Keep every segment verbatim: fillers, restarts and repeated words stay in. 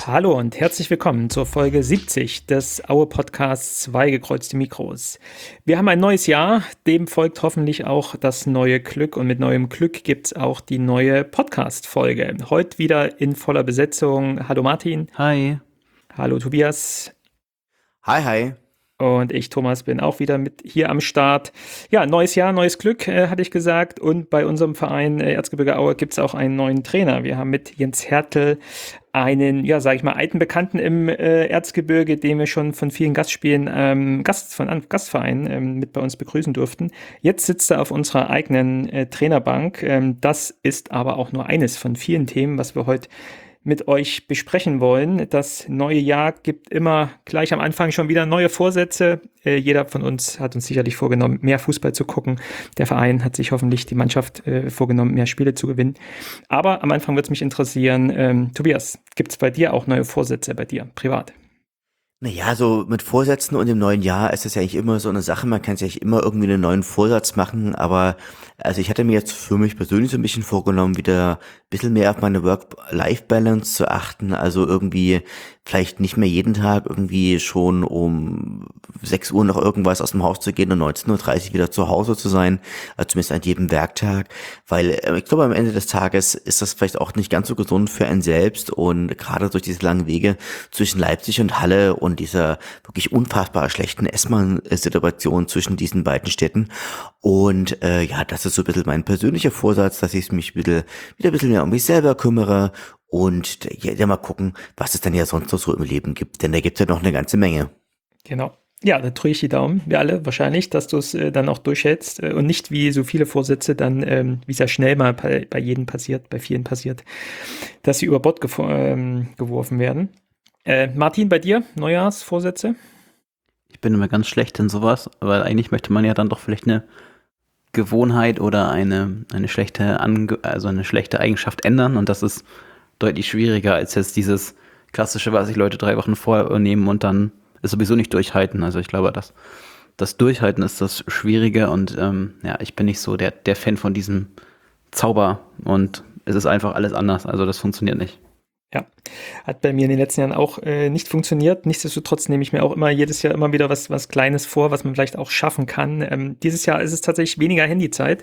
Hallo und herzlich willkommen zur Folge siebzig des Aue Podcasts Zwei gekreuzte Mikros. Wir haben ein neues Jahr, dem folgt hoffentlich auch das neue Glück und mit neuem Glück gibt es auch die neue Podcast-Folge. Heute wieder in voller Besetzung. Hallo Martin. Hi. Hallo Tobias. Hi, hi. Und ich, Thomas, bin auch wieder mit hier am Start. Ja, neues Jahr, neues Glück, äh, hatte ich gesagt. Und bei unserem Verein äh, Erzgebirge Aue gibt es auch einen neuen Trainer. Wir haben mit Jens Hertel einen, ja, sage ich mal, alten Bekannten im äh, Erzgebirge, den wir schon von vielen Gastspielen, ähm, Gast, von an, Gastvereinen ähm, mit bei uns begrüßen durften. Jetzt sitzt er auf unserer eigenen äh, Trainerbank. Ähm, das ist aber auch nur eines von vielen Themen, was wir heute mit euch besprechen wollen. Das neue Jahr gibt immer gleich am Anfang schon wieder neue Vorsätze. Äh, jeder von uns hat uns sicherlich vorgenommen, mehr Fußball zu gucken. Der Verein hat sich hoffentlich die Mannschaft äh, vorgenommen, mehr Spiele zu gewinnen. Aber am Anfang würde es mich interessieren, ähm, Tobias, gibt es bei dir auch neue Vorsätze bei dir, privat? Naja, so mit Vorsätzen und im neuen Jahr ist das ja eigentlich immer so eine Sache. Man kann sich eigentlich immer irgendwie einen neuen Vorsatz machen, aber also ich hatte mir jetzt für mich persönlich so ein bisschen vorgenommen, wieder ein bisschen mehr auf meine Work-Life-Balance zu achten. Also irgendwie vielleicht nicht mehr jeden Tag irgendwie schon um sechs Uhr noch irgendwas aus dem Haus zu gehen und neunzehn Uhr dreißig wieder zu Hause zu sein, also zumindest an jedem Werktag, weil äh, ich glaube, am Ende des Tages ist das vielleicht auch nicht ganz so gesund für einen selbst und gerade durch diese langen Wege zwischen Leipzig und Halle und dieser wirklich unfassbar schlechten S-Bahn-Situation zwischen diesen beiden Städten und äh, ja, das ist so ein bisschen mein persönlicher Vorsatz, dass ich mich wieder, wieder ein bisschen mehr um mich selber kümmere und ja, ja, mal gucken, was es dann ja sonst noch so im Leben gibt, denn da gibt es ja noch eine ganze Menge. Genau. Ja, da drücke ich die Daumen, wir alle wahrscheinlich, dass du es äh, dann auch durchhältst äh, und nicht wie so viele Vorsätze dann, ähm, wie es ja schnell mal bei, bei jedem passiert, bei vielen passiert, dass sie über Bord gefo- ähm, geworfen werden. Äh, Martin, bei dir Neujahrsvorsätze? Ich bin immer ganz schlecht in sowas, weil eigentlich möchte man ja dann doch vielleicht eine Gewohnheit oder eine, eine schlechte Ange- also eine schlechte Eigenschaft ändern und das ist deutlich schwieriger als jetzt dieses klassische, was sich Leute drei Wochen vorher nehmen und dann es sowieso nicht durchhalten. Also ich glaube, das, das Durchhalten ist das Schwierige und ähm, ja, ich bin nicht so der, der Fan von diesem Zauber und es ist einfach alles anders. Also das funktioniert nicht. Ja, hat bei mir in den letzten Jahren auch äh, nicht funktioniert. Nichtsdestotrotz nehme ich mir auch immer jedes Jahr immer wieder was, was Kleines vor, was man vielleicht auch schaffen kann. Ähm, dieses Jahr ist es tatsächlich weniger Handyzeit.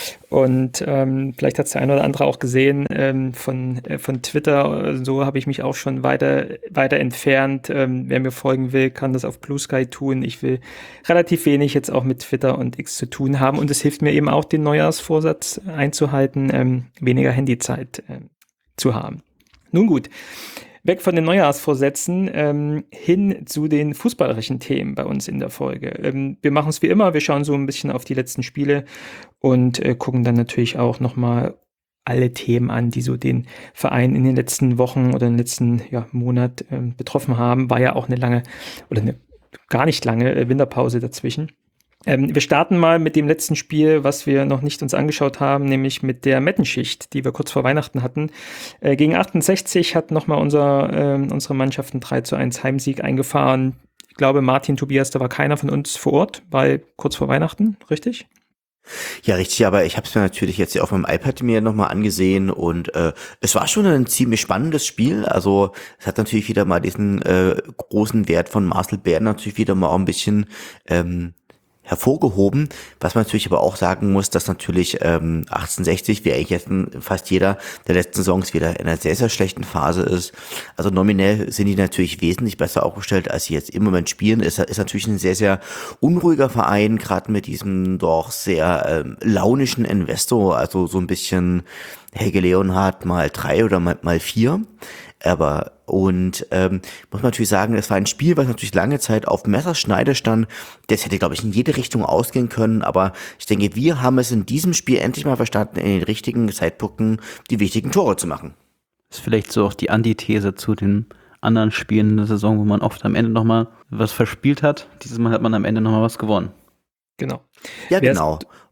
Und ähm, vielleicht hat es der eine oder andere auch gesehen, ähm, von, äh, von Twitter, so habe ich mich auch schon weiter, weiter entfernt. Ähm, wer mir folgen will, kann das auf Blue Sky tun. Ich will relativ wenig jetzt auch mit Twitter und X zu tun haben. Und es hilft mir eben auch, den Neujahrsvorsatz einzuhalten, ähm, weniger Handyzeit äh, zu haben. Nun gut, weg von den Neujahrsvorsätzen ähm, hin zu den fußballerischen Themen bei uns in der Folge. Ähm, wir machen es wie immer, wir schauen so ein bisschen auf die letzten Spiele und äh, gucken dann natürlich auch nochmal alle Themen an, die so den Verein in den letzten Wochen oder im letzten ja, Monat äh, betroffen haben. War ja auch eine lange oder eine gar nicht lange äh, Winterpause dazwischen. Ähm, wir starten mal mit dem letzten Spiel, was wir noch nicht uns angeschaut haben, nämlich mit der Mettenschicht, die wir kurz vor Weihnachten hatten. Äh, gegen achtundsechzig hat nochmal unser, äh, unsere Mannschaft einen drei zu eins Heimsieg eingefahren. Ich glaube, Martin, Tobias, da war keiner von uns vor Ort, weil kurz vor Weihnachten, richtig? Ja, richtig, aber ich habe es mir natürlich jetzt auf meinem iPad mir nochmal angesehen und äh, es war schon ein ziemlich spannendes Spiel. Also es hat natürlich wieder mal diesen äh, großen Wert von Marcel Bär natürlich wieder mal auch ein bisschen ähm, hervorgehoben, was man natürlich aber auch sagen muss, dass natürlich ähm, achtzehnhundertsechzig, wie eigentlich jetzt fast jeder der letzten Saisons, wieder in einer sehr, sehr schlechten Phase ist. Also nominell sind die natürlich wesentlich besser aufgestellt, als sie jetzt im Moment spielen. Ist, ist natürlich ein sehr, sehr unruhiger Verein, gerade mit diesem doch sehr ähm, launischen Investor, also so ein bisschen Helge Leonhardt mal drei oder mal, mal vier. Aber und ähm, muss man natürlich sagen, es war ein Spiel, was natürlich lange Zeit auf Messerschneide stand. Das hätte, glaube ich, in jede Richtung ausgehen können. Aber ich denke, wir haben es in diesem Spiel endlich mal verstanden, in den richtigen Zeitpunkten die wichtigen Tore zu machen. Das ist vielleicht so auch die Antithese zu den anderen Spielen in der Saison, wo man oft am Ende nochmal was verspielt hat. Dieses Mal hat man am Ende nochmal was gewonnen. Genau. Ja, Wer genau.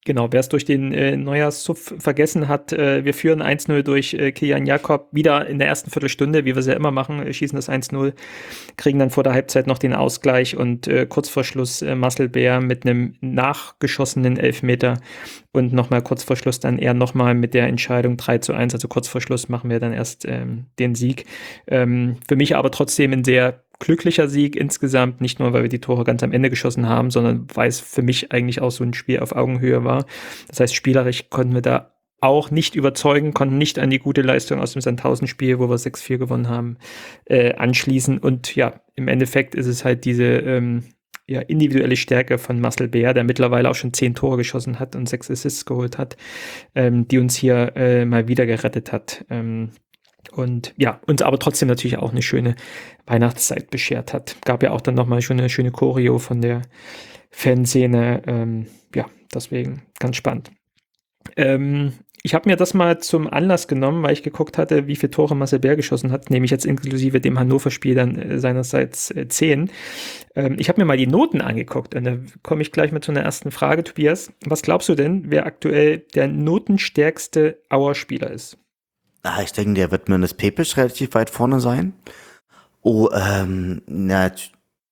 Genau, wer es durch den äh, Neujahrssuff vergessen hat, äh, wir führen eins null durch äh, Kilian Jakob wieder in der ersten Viertelstunde, wie wir es ja immer machen, äh, schießen das eins null, kriegen dann vor der Halbzeit noch den Ausgleich und äh, kurz vor Schluss äh, Marcel Bär mit einem nachgeschossenen Elfmeter und nochmal kurz vor Schluss dann eher nochmal mit der Entscheidung drei zu eins, also kurz vor Schluss machen wir dann erst ähm, den Sieg. Ähm, für mich aber trotzdem ein sehr glücklicher Sieg insgesamt, nicht nur, weil wir die Tore ganz am Ende geschossen haben, sondern weil es für mich eigentlich auch so ein Spiel auf Augenhöhe war. Das heißt, spielerisch konnten wir da auch nicht überzeugen, konnten nicht an die gute Leistung aus dem Sandhausen-Spiel, wo wir sechs vier gewonnen haben, äh, anschließen. Und ja, im Endeffekt ist es halt diese ähm, ja, individuelle Stärke von Marcel Bär, der mittlerweile auch schon zehn Tore geschossen hat und sechs Assists geholt hat, ähm, die uns hier äh, mal wieder gerettet hat. Ähm, Und ja, uns aber trotzdem natürlich auch eine schöne Weihnachtszeit beschert hat. Gab ja auch dann nochmal schon eine schöne Choreo von der Fanszene. Ähm, ja, deswegen ganz spannend. Ähm, ich habe mir das mal zum Anlass genommen, weil ich geguckt hatte, wie viele Tore Marcel Bär geschossen hat, nämlich jetzt inklusive dem Hannover-Spiel dann äh, seinerseits äh, zehn. Ähm, ich habe mir mal die Noten angeguckt und da komme ich gleich mit zu einer ersten Frage. Tobias, was glaubst du denn, wer aktuell der notenstärkste Auer-Spieler ist? Ah, ich denke, der wird Mirnes Pepisch relativ weit vorne sein. Oh, ähm, na, t-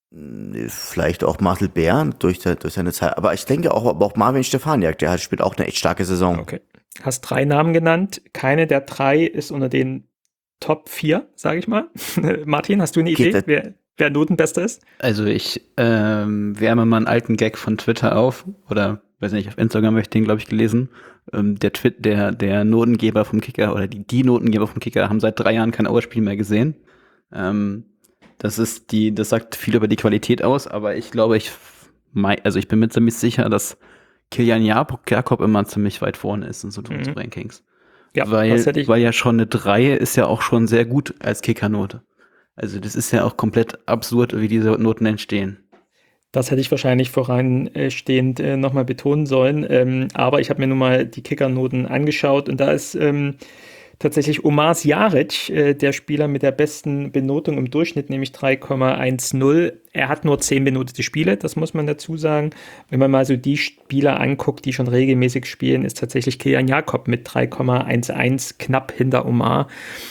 vielleicht auch Marcel Bär durch, se- durch seine Zeit. Aber ich denke auch, aber auch Marvin Stefaniak, der hat, spielt auch eine echt starke Saison. Okay. Hast drei Namen genannt. Keine der drei ist unter den Top vier, sage ich mal. Martin, hast du eine Geht Idee, das- wer, wer Notenbester ist? Also ich ähm, wärme mal einen alten Gag von Twitter auf, oder weiß nicht, auf Instagram habe ich den, glaube ich, gelesen. Ähm, der, Twi- der, der Notengeber vom Kicker oder die, die Notengeber vom Kicker haben seit drei Jahren kein Auerspiel mehr gesehen. Ähm, das ist die, das sagt viel über die Qualität aus, aber ich glaube, ich mei- also ich bin mir ziemlich sicher, dass Kilian Jakob Jakob immer ziemlich weit vorne ist in so Mhm. Rankings. Ja, weil, das hätte ich. weil ja schon eine drei ist ja auch schon sehr gut als Kickernote. Also das ist ja auch komplett absurd, wie diese Noten entstehen. Das hätte ich wahrscheinlich voranstehend äh, nochmal betonen sollen. Ähm, aber ich habe mir nun mal die Kickernoten angeschaut und da ist ähm, tatsächlich Omar Sjaric, äh, der Spieler mit der besten Benotung im Durchschnitt, nämlich drei Komma zehn. Er hat nur zehn benotete Spiele, das muss man dazu sagen. Wenn man mal so die Spieler anguckt, die schon regelmäßig spielen, ist tatsächlich Kilian Jakob mit drei Komma elf knapp hinter Omar,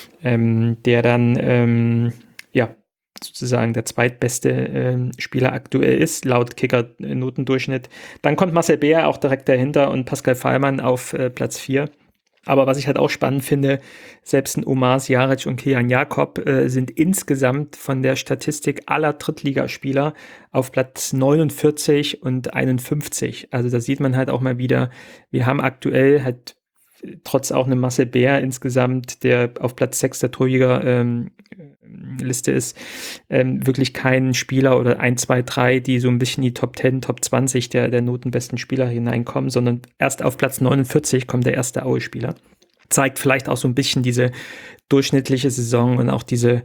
ähm, der dann ähm, ja sozusagen der zweitbeste ähm, Spieler aktuell ist, laut Kicker-Notendurchschnitt. Dann kommt Marcel Bär auch direkt dahinter und Pascal Fallmann auf äh, Platz vier. Aber was ich halt auch spannend finde, selbst ein Omar Sjaric und Kilian Jakob äh, sind insgesamt von der Statistik aller Drittligaspieler auf Platz neunundvierzig und einundfünfzig. Also da sieht man halt auch mal wieder, wir haben aktuell halt trotz auch einem Marcel Bär insgesamt, der auf Platz sechs der Torjäger ähm, Liste ist, ähm, wirklich keinen Spieler oder ein, zwei, drei, die so ein bisschen in die Top zehn, Top zwanzig der, der notenbesten Spieler hineinkommen, sondern erst auf Platz neunundvierzig kommt der erste Aue-Spieler. Zeigt vielleicht auch so ein bisschen diese durchschnittliche Saison und auch diese,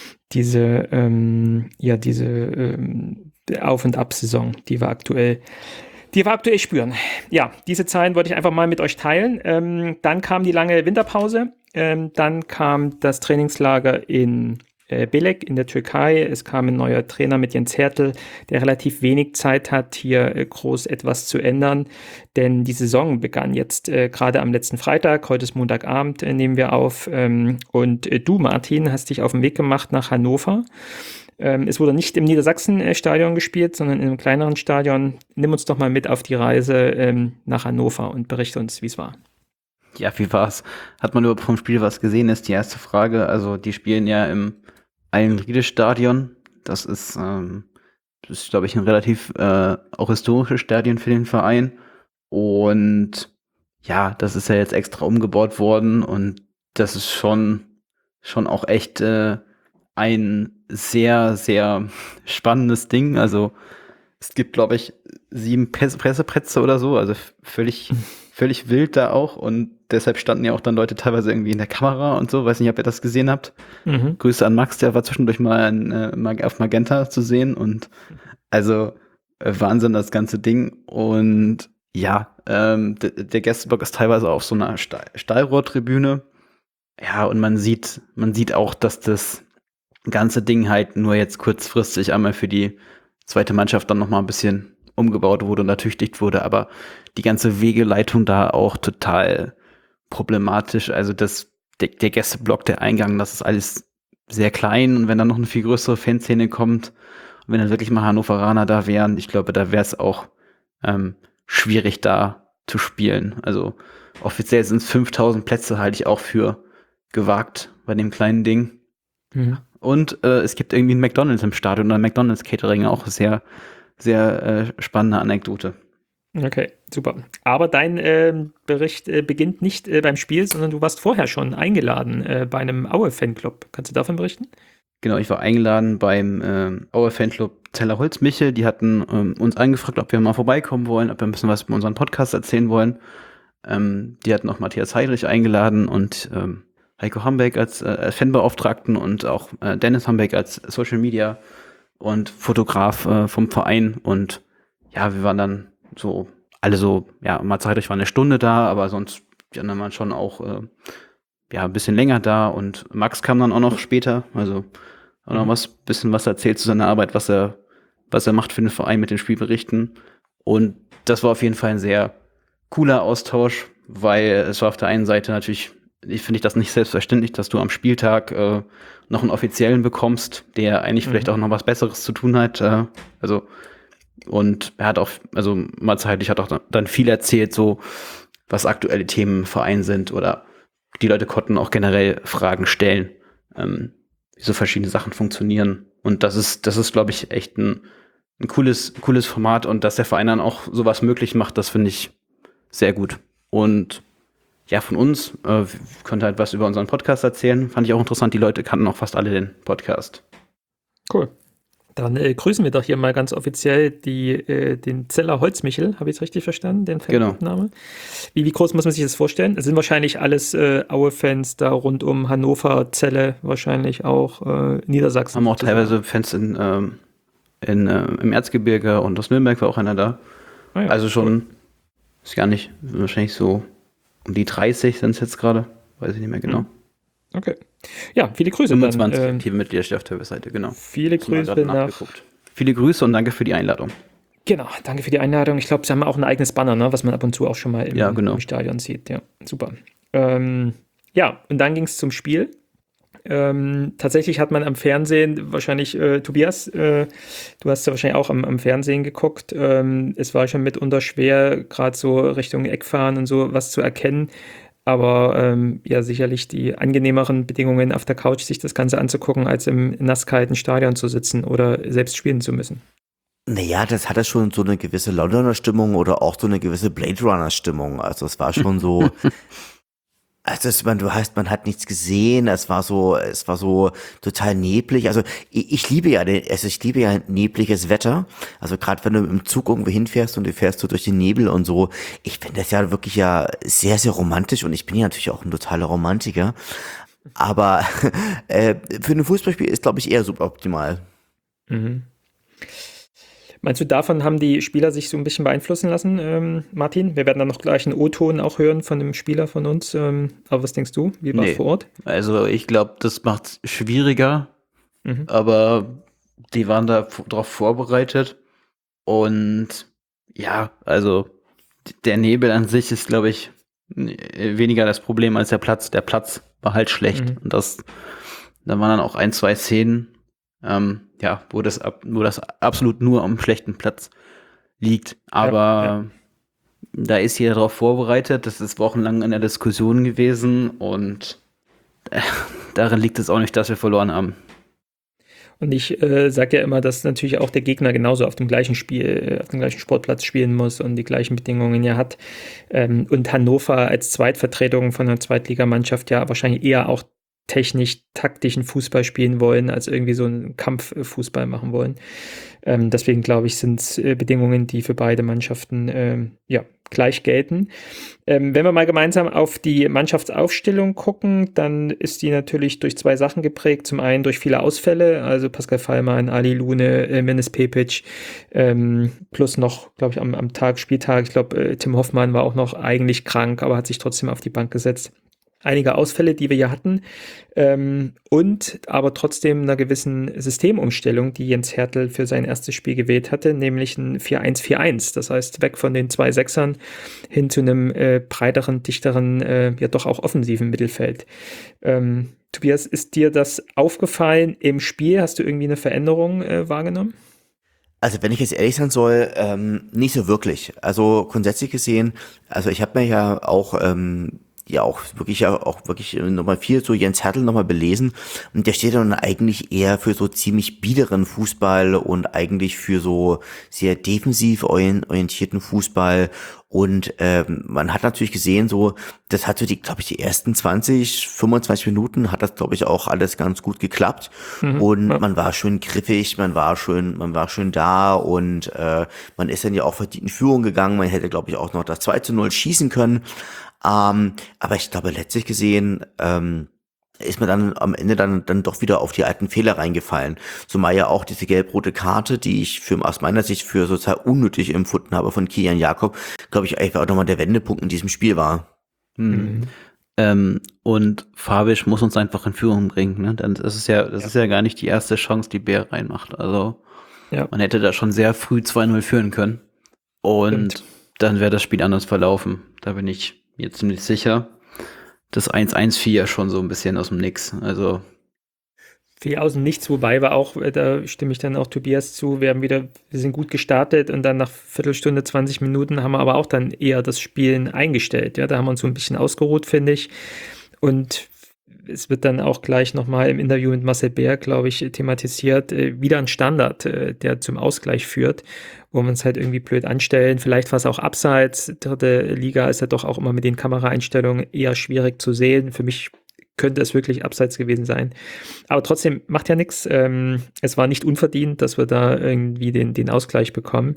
diese, ähm, ja, diese ähm, Auf- und Ab-Saison, die wir aktuell die wir aktuell spüren. Ja, diese Zahlen wollte ich einfach mal mit euch teilen. Ähm, dann kam die lange Winterpause. Ähm, dann kam das Trainingslager in äh, Belek in der Türkei. Es kam ein neuer Trainer mit Jens Hertel, der relativ wenig Zeit hat, hier äh, groß etwas zu ändern. Denn die Saison begann jetzt äh, gerade am letzten Freitag. Heute ist Montagabend, äh, nehmen wir auf. Ähm, und äh, du, Martin, hast dich auf den Weg gemacht nach Hannover. Ähm, es wurde nicht im Niedersachsen-Stadion gespielt, sondern in einem kleineren Stadion. Nimm uns doch mal mit auf die Reise ähm, nach Hannover und berichte uns, wie es war. Ja, wie war's? Hat man überhaupt vom Spiel was gesehen, ist die erste Frage. Also die spielen ja im Eilenriede-Stadion. Das ist, ähm, das ist, glaube ich, ein relativ äh, auch historisches Stadion für den Verein. Und ja, das ist ja jetzt extra umgebaut worden und das ist schon, schon auch echt äh, ein sehr, sehr spannendes Ding. Also es gibt, glaube ich, sieben Presse- Presseplätze oder so, also f- völlig, völlig wild da auch. Und deshalb standen ja auch dann Leute teilweise irgendwie in der Kamera und so. Weiß nicht, ob ihr das gesehen habt. Mhm. Grüße an Max, der war zwischendurch mal in, äh, Mag- auf Magenta zu sehen. Und also äh, Wahnsinn, das ganze Ding. Und ja, ähm, d- der Gästeblock ist teilweise auf so einer Stahl- Stahlrohrtribüne. Ja, und man sieht, man sieht auch, dass das ganze Ding halt nur jetzt kurzfristig einmal für die zweite Mannschaft dann noch mal ein bisschen umgebaut wurde und ertüchtigt wurde, aber die ganze Wegeleitung da auch total problematisch. Also das, der, der Gästeblock, der Eingang, das ist alles sehr klein und wenn dann noch eine viel größere Fanszene kommt und wenn dann wirklich mal Hannoveraner da wären, ich glaube, da wäre es auch ähm, schwierig da zu spielen. Also offiziell sind es fünftausend Plätze, halte ich auch für gewagt bei dem kleinen Ding. Mhm. Und äh, es gibt irgendwie ein McDonald's im Stadion oder ein McDonald's Catering, auch sehr, sehr äh, spannende Anekdote. Okay, super. Aber dein äh, Bericht äh, beginnt nicht äh, beim Spiel, sondern du warst vorher schon eingeladen äh, bei einem Aue-Fanclub. Kannst du davon berichten? Genau, ich war eingeladen beim äh, Aue-Fanclub Zellerholz-Michel. Die hatten ähm, uns angefragt, ob wir mal vorbeikommen wollen, ob wir ein bisschen was über unseren Podcast erzählen wollen. Ähm, die hatten auch Matthias Heidrich eingeladen und ähm, Heiko Hambeck als äh, Fanbeauftragten und auch äh, Dennis Hambeck als Social Media und Fotograf äh, vom Verein. Und ja, wir waren dann so, alle so, ja, Mats Heidrich war eine Stunde da, aber sonst die anderen waren schon auch äh, ja, ein bisschen länger da und Max kam dann auch noch später, also auch noch was, bisschen was erzählt zu seiner Arbeit, was er, was er macht für den Verein mit den Spielberichten. Und das war auf jeden Fall ein sehr cooler Austausch, weil es war auf der einen Seite natürlich, ich finde ich das nicht selbstverständlich, dass du am Spieltag äh, noch einen Offiziellen bekommst, der eigentlich mhm. vielleicht auch noch was Besseres zu tun hat. Äh, also und er hat auch, also Mats Heidrich hat auch dann viel erzählt, so was aktuelle Themen im Verein sind oder die Leute konnten auch generell Fragen stellen, ähm, wie so verschiedene Sachen funktionieren. Und das ist, das ist, glaube ich, echt ein, ein cooles, cooles Format und dass der Verein dann auch sowas möglich macht, das finde ich sehr gut. Und ja, von uns, äh, konnte halt was über unseren Podcast erzählen, fand ich auch interessant. Die Leute kannten auch fast alle den Podcast. Cool. Dann äh, grüßen wir doch hier mal ganz offiziell die, äh, den Zeller Holzmichel, habe ich es richtig verstanden, den Fanclub-Name? Genau. Wie, wie groß muss man sich das vorstellen? Es sind wahrscheinlich alles äh, Aue-Fans da rund um Hannover, Celle, wahrscheinlich auch äh, Niedersachsen. Haben auch teilweise Fans in, ähm, in, äh, im Erzgebirge und aus Nürnberg war auch einer da. Ah ja, also schon, cool. Ist gar nicht, wahrscheinlich so um die dreißig sind es jetzt gerade, weiß ich nicht mehr genau. Mhm. Okay. Ja, viele Grüße. fünfundzwanzig dann, aktive ähm, Mitglieder auf der Webseite, genau. Viele Grüße nach. Viele Grüße und danke für die Einladung. Genau, danke für die Einladung. Ich glaube, sie haben auch ein eigenes Banner, ne, was man ab und zu auch schon mal im, ja, genau. im Stadion sieht. Ja, super. Ähm, ja, und dann ging es zum Spiel. Ähm, tatsächlich hat man am Fernsehen, wahrscheinlich, äh, Tobias, äh, du hast ja wahrscheinlich auch am, am Fernsehen geguckt, ähm, es war schon mitunter schwer, gerade so Richtung Eckfahren und so was zu erkennen. Aber ähm, ja, sicherlich die angenehmeren Bedingungen auf der Couch, sich das Ganze anzugucken, als im nasskalten Stadion zu sitzen oder selbst spielen zu müssen. Naja, das hatte schon so eine gewisse Londoner Stimmung oder auch so eine gewisse Blade Runner Stimmung. Also es war schon so, also es, man, du hast, man hat nichts gesehen. Es war so, es war so total neblig. Also ich, ich liebe ja, den, also ich liebe ja nebliges Wetter. Also gerade wenn du im Zug irgendwo hinfährst und du fährst so durch den Nebel und so, ich finde das ja wirklich ja sehr, sehr romantisch und ich bin ja natürlich auch ein totaler Romantiker. Aber äh, für ein Fußballspiel ist, glaube ich, eher suboptimal. Mhm. Meinst du, davon haben die Spieler sich so ein bisschen beeinflussen lassen, ähm, Martin? Wir werden dann noch gleich einen O-Ton auch hören von einem Spieler von uns. Ähm, aber was denkst du? Wie war es nee. vor Ort? Also ich glaube, das macht es schwieriger. Mhm. Aber die waren da f- drauf vorbereitet. Und ja, also der Nebel an sich ist, glaube ich, weniger das Problem als der Platz. Der Platz war halt schlecht. Mhm. Und das, da waren dann auch ein, zwei Szenen, Ähm, ja, wo das, ab, wo das absolut nur am schlechten Platz liegt. Aber ja, ja. Da ist jeder darauf vorbereitet. Das ist wochenlang in der Diskussion gewesen und äh, darin liegt es auch nicht, dass wir verloren haben. Und ich äh, sage ja immer, dass natürlich auch der Gegner genauso auf dem gleichen Spiel, auf dem gleichen Sportplatz spielen muss und die gleichen Bedingungen ja hat. Ähm, und Hannover als Zweitvertretung von einer Zweitligamannschaft ja wahrscheinlich eher auch technisch taktischen Fußball spielen wollen, als irgendwie so einen Kampffußball machen wollen. Ähm, deswegen glaube ich, sind es äh, Bedingungen, die für beide Mannschaften ähm, ja, gleich gelten. Ähm, wenn wir mal gemeinsam auf die Mannschaftsaufstellung gucken, dann ist die natürlich durch zwei Sachen geprägt. Zum einen durch viele Ausfälle, also Pascal Fallmann, Ali Lune, äh, Menes Pepic, ähm, plus noch, glaube ich, am, am Tag, Spieltag, ich glaube, äh, Tim Hoffmann war auch noch eigentlich krank, aber hat sich trotzdem auf die Bank gesetzt. einige Ausfälle, die wir ja hatten, ähm, und aber trotzdem einer gewissen Systemumstellung, die Jens Hertel für sein erstes Spiel gewählt hatte, nämlich ein vier eins vier eins. Das heißt, weg von den zwei Sechsern hin zu einem äh, breiteren, dichteren, äh, ja doch auch offensiven Mittelfeld. Ähm, Tobias, ist dir das aufgefallen im Spiel? Hast du irgendwie eine Veränderung äh, wahrgenommen? Also wenn ich jetzt ehrlich sein soll, ähm, nicht so wirklich. Also grundsätzlich gesehen, also ich habe mir ja auch ähm, ja auch wirklich ja auch wirklich nochmal viel so Jens Hertel nochmal belesen und der steht dann eigentlich eher für so ziemlich biederen Fußball und eigentlich für so sehr defensiv orientierten Fußball und ähm, man hat natürlich gesehen so, das hat so die, glaube ich, die ersten zwanzig, fünfundzwanzig Minuten hat das, glaube ich, auch alles ganz gut geklappt Mhm, und ja. man war schön griffig, man war schön, man war schön da und äh, man ist dann ja auch verdient in Führung gegangen, man hätte, glaube ich, auch noch das zwei zu null schießen können. Ähm, aber ich glaube, letztlich gesehen ähm, ist mir dann am Ende dann dann doch wieder auf die alten Fehler reingefallen. Zumal ja auch diese gelb-rote Karte, die ich für aus meiner Sicht für total unnötig empfunden habe von Kilian Jakob, glaube ich, einfach auch nochmal der Wendepunkt in diesem Spiel war. Hm. Mhm. Ähm, und Fabisch muss uns einfach in Führung bringen. Ne? Dann das ist ja, das Ja. ist ja gar nicht die erste Chance, die Bär reinmacht. Also Ja. man hätte da schon sehr früh zwei null führen können. Und Stimmt. dann wäre das Spiel anders verlaufen. Da bin ich mir ziemlich sicher. Das eins eins fiel ja schon so ein bisschen aus dem Nix. Also Viel aus dem Nichts, wobei wir auch, äh, da stimme ich dann auch Tobias zu, wir haben wieder, wir sind gut gestartet und dann nach Viertelstunde, zwanzig Minuten haben wir aber auch dann eher das Spielen eingestellt. Ja, da haben wir uns so ein bisschen ausgeruht, finde ich. Und es wird dann auch gleich nochmal im Interview mit Marcel Bär, glaube ich, thematisiert, äh, wieder ein Standard, äh, der zum Ausgleich führt, wo wir uns halt irgendwie blöd anstellen. Vielleicht war es auch abseits. Dritte Liga ist ja doch auch immer mit den Kameraeinstellungen eher schwierig zu sehen. Für mich könnte es wirklich abseits gewesen sein. Aber trotzdem macht ja nichts. Ähm, es war nicht unverdient, dass wir da irgendwie den, den Ausgleich bekommen.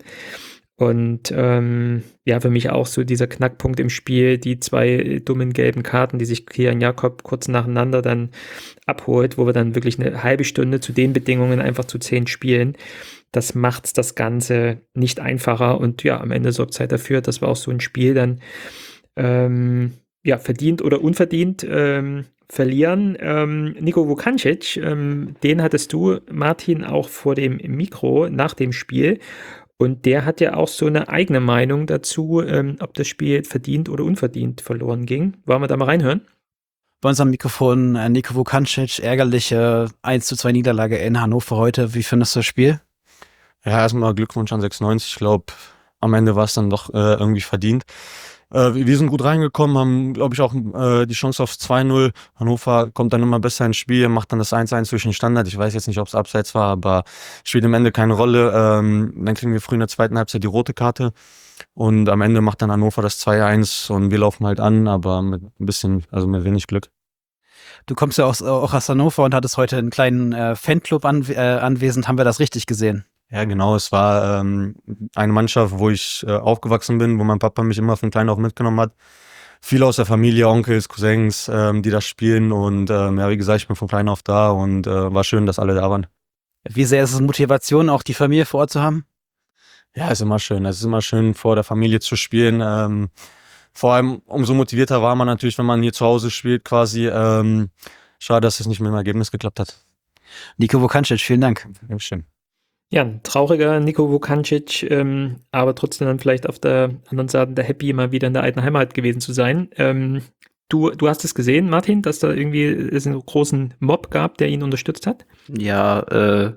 Und ähm, ja, für mich auch so dieser Knackpunkt im Spiel, die zwei dummen gelben Karten, die sich Kilian Jakob kurz nacheinander dann abholt, wo wir dann wirklich eine halbe Stunde zu den Bedingungen einfach zu zehn spielen. Das macht's das Ganze nicht einfacher und ja, am Ende sorgt es halt dafür, dass wir auch so ein Spiel dann ähm, ja, verdient oder unverdient ähm, verlieren. Ähm, Niko Vukancic, ähm, den hattest du, Martin, auch vor dem Mikro nach dem Spiel. Und der hat ja auch so eine eigene Meinung dazu, ähm, ob das Spiel verdient oder unverdient verloren ging. Wollen wir da mal reinhören? Bei uns am Mikrofon äh, Niko Vukancic, ärgerliche eins zu zwei Niederlage in Hannover heute. Wie findest du das Spiel? Ja, erstmal Glückwunsch an sechsundneunzig. Ich glaube, am Ende war es dann doch äh, irgendwie verdient. Äh, wir sind gut reingekommen, haben, glaube ich, auch äh, die Chance auf zwei null. Hannover kommt dann immer besser ins Spiel, macht dann das eins eins durch den Standard. Ich weiß jetzt nicht, ob es abseits war, aber spielt am Ende keine Rolle. Ähm, dann kriegen wir früh in der zweiten Halbzeit die rote Karte. Und am Ende macht dann Hannover das zwei eins und wir laufen halt an, aber mit ein bisschen, also mit wenig Glück. Du kommst ja aus, auch aus Hannover und hattest heute einen kleinen äh, Fanclub an, äh, anwesend. Haben wir das richtig gesehen? Ja, genau. Es war ähm, eine Mannschaft, wo ich äh, aufgewachsen bin, wo mein Papa mich immer von klein auf mitgenommen hat. Viele aus der Familie, Onkels, Cousins, ähm, die das spielen. Und ähm, ja, wie gesagt, ich bin von klein auf da und äh, war schön, dass alle da waren. Wie sehr ist es Motivation, auch die Familie vor Ort zu haben? Ja, ist immer schön. Es ist immer schön, vor der Familie zu spielen. Ähm, vor allem, umso motivierter war man natürlich, wenn man hier zu Hause spielt quasi. Ähm, schade, dass es nicht mit dem Ergebnis geklappt hat. Niko Vukancic, vielen Dank. Dankeschön. Ja, ein trauriger Niko Vukancic, ähm, aber trotzdem dann vielleicht auf der anderen Seite der Happy, mal wieder in der alten Heimat gewesen zu sein. Ähm, du, du hast es gesehen, Martin, dass da irgendwie es einen großen Mob gab, der ihn unterstützt hat? ja, äh,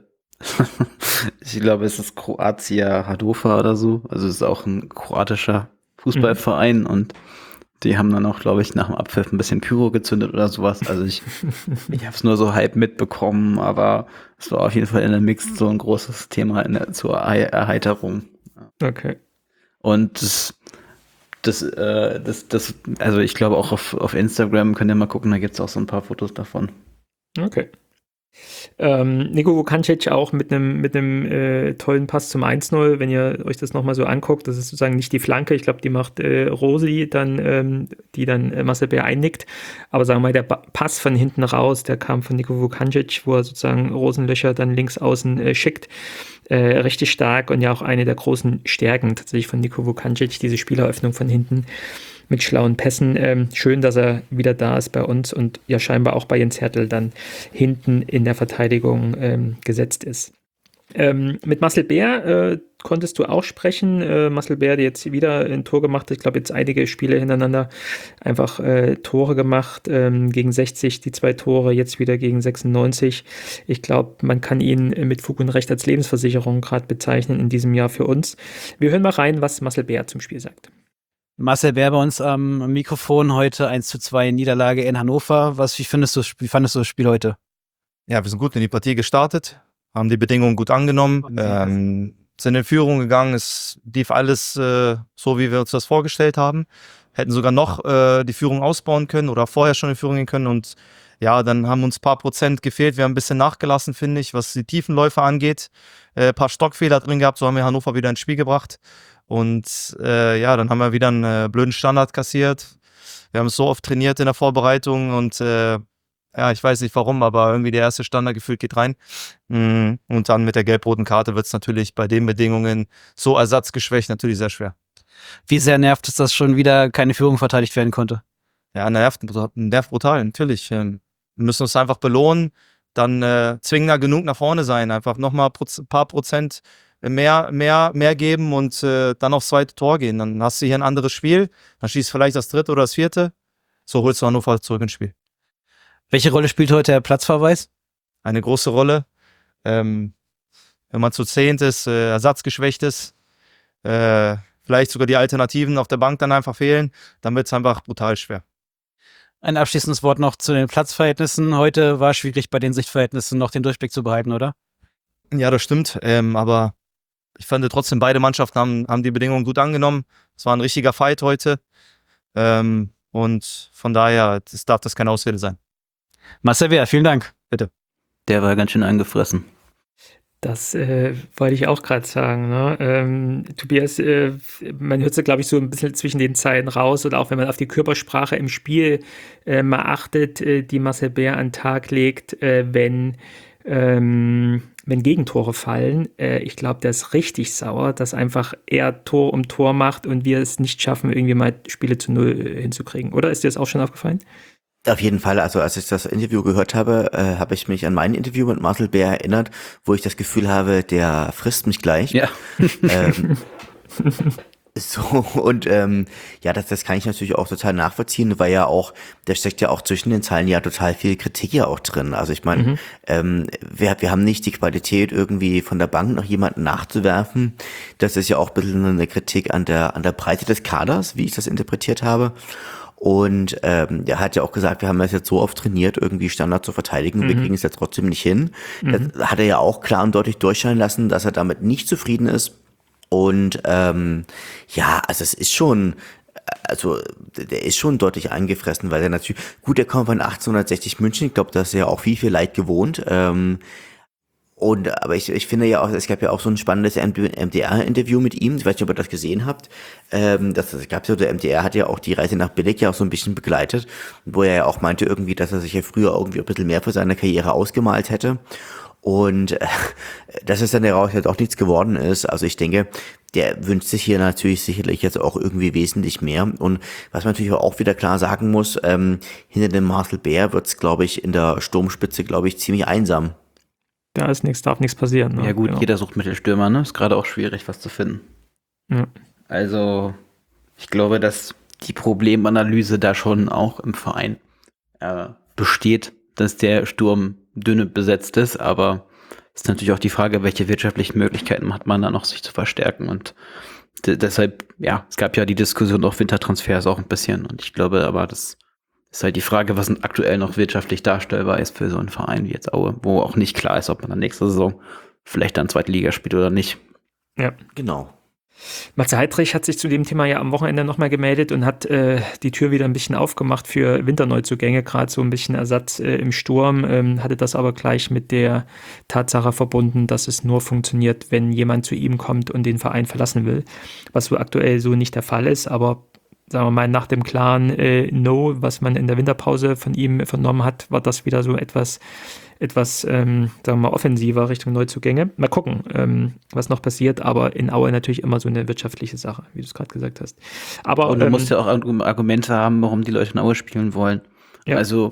ich glaube, es ist Kroatia Hannover oder so. Also es ist auch ein kroatischer Fußballverein und die haben dann auch, glaube ich, nach dem Abpfiff ein bisschen Pyro gezündet oder sowas. Also ich, ich habe es nur so halb mitbekommen, aber es war auf jeden Fall in der Mix so ein großes Thema in der, zur Er- Erheiterung. Okay. Und das, das, äh, das, das, also ich glaube auch auf, auf Instagram könnt ihr mal gucken, da gibt es auch so ein paar Fotos davon. Okay. Ähm, Niko Vukancic auch mit einem mit einem äh, tollen Pass zum eins null, wenn ihr euch das nochmal so anguckt, das ist sozusagen nicht die Flanke, ich glaube, die macht äh, Rosi, dann, ähm, die dann äh, Marcel Bär einnickt, aber sagen wir mal, der ba- Pass von hinten raus, der kam von Niko Vukancic, wo er sozusagen Rosenlöcher dann links außen äh, schickt, äh, richtig stark und ja auch eine der großen Stärken tatsächlich von Niko Vukancic, diese Spieleröffnung von hinten. mit schlauen Pässen. Ähm, schön, dass er wieder da ist bei uns und ja scheinbar auch bei Jens Hertel dann hinten in der Verteidigung ähm, gesetzt ist. Ähm, mit Marcel Bär äh, konntest du auch sprechen. Äh, Marcel Bär, der jetzt wieder ein Tor gemacht hat. Ich glaube, jetzt einige Spiele hintereinander einfach äh, Tore gemacht. Ähm, gegen sechzig die zwei Tore, jetzt wieder gegen sechsundneunzig. Ich glaube, man kann ihn mit Fug und Recht als Lebensversicherung gerade bezeichnen in diesem Jahr für uns. Wir hören mal rein, was Marcel Bär zum Spiel sagt. Marcel Bär bei uns am Mikrofon heute eins zu zwei Niederlage in Hannover. Was, wie findest du, wie fandest du das Spiel heute? Ja, wir sind gut in die Partie gestartet, haben die Bedingungen gut angenommen, ähm, sind in Führung gegangen, es lief alles äh, so, wie wir uns das vorgestellt haben. Hätten sogar noch äh, die Führung ausbauen können oder vorher schon in Führung gehen können und ja, dann haben uns ein paar Prozent gefehlt. Wir haben ein bisschen nachgelassen, finde ich, was die Tiefenläufe angeht. Äh, ein paar Stockfehler drin gehabt, so haben wir Hannover wieder ins Spiel gebracht. Und äh, ja, dann haben wir wieder einen äh, blöden Standard kassiert. Wir haben es so oft trainiert in der Vorbereitung und äh, ja, ich weiß nicht warum, aber irgendwie der erste Standard gefühlt geht rein. Und dann mit der gelb-roten Karte wird es natürlich bei den Bedingungen so ersatzgeschwächt natürlich sehr schwer. Wie sehr nervt es, dass schon wieder keine Führung verteidigt werden konnte? Ja, nervt, nervt brutal, natürlich. Wir müssen uns einfach belohnen, dann äh, zwingender genug nach vorne sein, einfach nochmal ein paar Prozent mehr, mehr, mehr geben und äh, dann aufs zweite Tor gehen. Dann hast du hier ein anderes Spiel, dann schießt vielleicht das dritte oder das vierte, so holst du Hannover zurück ins Spiel. Welche Rolle spielt heute der Platzverweis? Eine große Rolle. Ähm, wenn man zu zehnt ist, äh, ersatzgeschwächt ist, äh, vielleicht sogar die Alternativen auf der Bank dann einfach fehlen, dann wird es einfach brutal schwer. Ein abschließendes Wort noch zu den Platzverhältnissen. Heute war es schwierig, bei den Sichtverhältnissen noch den Durchblick zu behalten, oder? Ja, das stimmt. Ähm, aber ich fand trotzdem, beide Mannschaften haben, haben die Bedingungen gut angenommen. Es war ein richtiger Fight heute. Ähm, und von daher das darf das keine Ausrede sein. Marcel Bär, vielen Dank. Bitte. Der war ganz schön angefressen. Das äh, wollte ich auch gerade sagen. Ne? Ähm, Tobias, äh, man hört es, glaube ich, so ein bisschen zwischen den Zeilen raus oder auch wenn man auf die Körpersprache im Spiel äh, mal achtet, äh, die Marcel Bär an den Tag legt, äh, wenn, ähm, wenn Gegentore fallen. Äh, ich glaube, der ist richtig sauer, dass einfach er Tor um Tor macht und wir es nicht schaffen, irgendwie mal Spiele zu Null äh, hinzukriegen. Oder ist dir das auch schon aufgefallen? Auf jeden Fall, also als ich das Interview gehört habe, äh, habe ich mich an mein Interview mit Marcel Bär erinnert, wo ich das Gefühl habe, der frisst mich gleich. Ja. Ähm, so, und ähm, ja, das, das kann ich natürlich auch total nachvollziehen, weil ja auch, da steckt ja auch zwischen den Zeilen ja total viel Kritik ja auch drin. Also ich meine, mhm. ähm, wir, wir haben nicht die Qualität, irgendwie von der Bank noch jemanden nachzuwerfen. Das ist ja auch ein bisschen eine Kritik an der, an der Breite des Kaders, wie ich das interpretiert habe. Und ähm, er hat ja auch gesagt, wir haben das jetzt so oft trainiert, irgendwie Standard zu verteidigen, mhm. wir kriegen es ja trotzdem nicht hin. Mhm. Das hat er ja auch klar und deutlich durchscheinen lassen, dass er damit nicht zufrieden ist. Und ähm, ja, also es ist schon, also der ist schon deutlich angefressen, weil er natürlich, gut, der kommt von achtzehnhundertsechzig München, ich glaube, das ist ja auch viel, viel Leid gewohnt. Ähm, Und, aber ich, ich finde ja auch, es gab ja auch so ein spannendes M D R-Interview mit ihm. Ich weiß nicht, ob ihr das gesehen habt. Ähm, das, das gab ja, der M D R hat ja auch die Reise nach Billig ja auch so ein bisschen begleitet, wo er ja auch meinte irgendwie, dass er sich ja früher irgendwie ein bisschen mehr für seine Karriere ausgemalt hätte. Und äh, dass es dann daraus halt auch nichts geworden ist. Also ich denke, der wünscht sich hier natürlich sicherlich jetzt auch irgendwie wesentlich mehr. Und was man natürlich auch wieder klar sagen muss, ähm, hinter dem Marcel Bär wird's, glaube ich, in der Sturmspitze, glaube ich, ziemlich einsam. Da ist nichts, darf nichts passieren. Ne? Ja gut, genau. Jeder sucht Mittelstürmer, ne? Ist gerade auch schwierig, was zu finden. Ja. Also, ich glaube, dass die Problemanalyse da schon auch im Verein äh, besteht, dass der Sturm dünne besetzt ist, aber es ist natürlich auch die Frage, welche wirtschaftlichen Möglichkeiten hat man da noch, sich zu verstärken und d- deshalb, ja, es gab ja die Diskussion auf Wintertransfers auch ein bisschen und ich glaube aber, das ist halt die Frage, was aktuell noch wirtschaftlich darstellbar ist für so einen Verein wie jetzt Aue, wo auch nicht klar ist, ob man dann nächste Saison vielleicht dann zweite Liga spielt oder nicht. Ja, genau. Matze Heidrich hat sich zu dem Thema ja am Wochenende nochmal gemeldet und hat äh, die Tür wieder ein bisschen aufgemacht für Winterneuzugänge, gerade so ein bisschen Ersatz äh, im Sturm, ähm, hatte das aber gleich mit der Tatsache verbunden, dass es nur funktioniert, wenn jemand zu ihm kommt und den Verein verlassen will, was so aktuell so nicht der Fall ist, aber sagen wir mal, nach dem klaren äh, No, was man in der Winterpause von ihm vernommen hat, war das wieder so etwas, etwas, ähm, sagen wir mal, offensiver Richtung Neuzugänge. Mal gucken, ähm, was noch passiert, aber in Aue natürlich immer so eine wirtschaftliche Sache, wie du es gerade gesagt hast. Aber Und du ähm, musst ja auch Argumente haben, warum die Leute in Aue spielen wollen. Ja. Also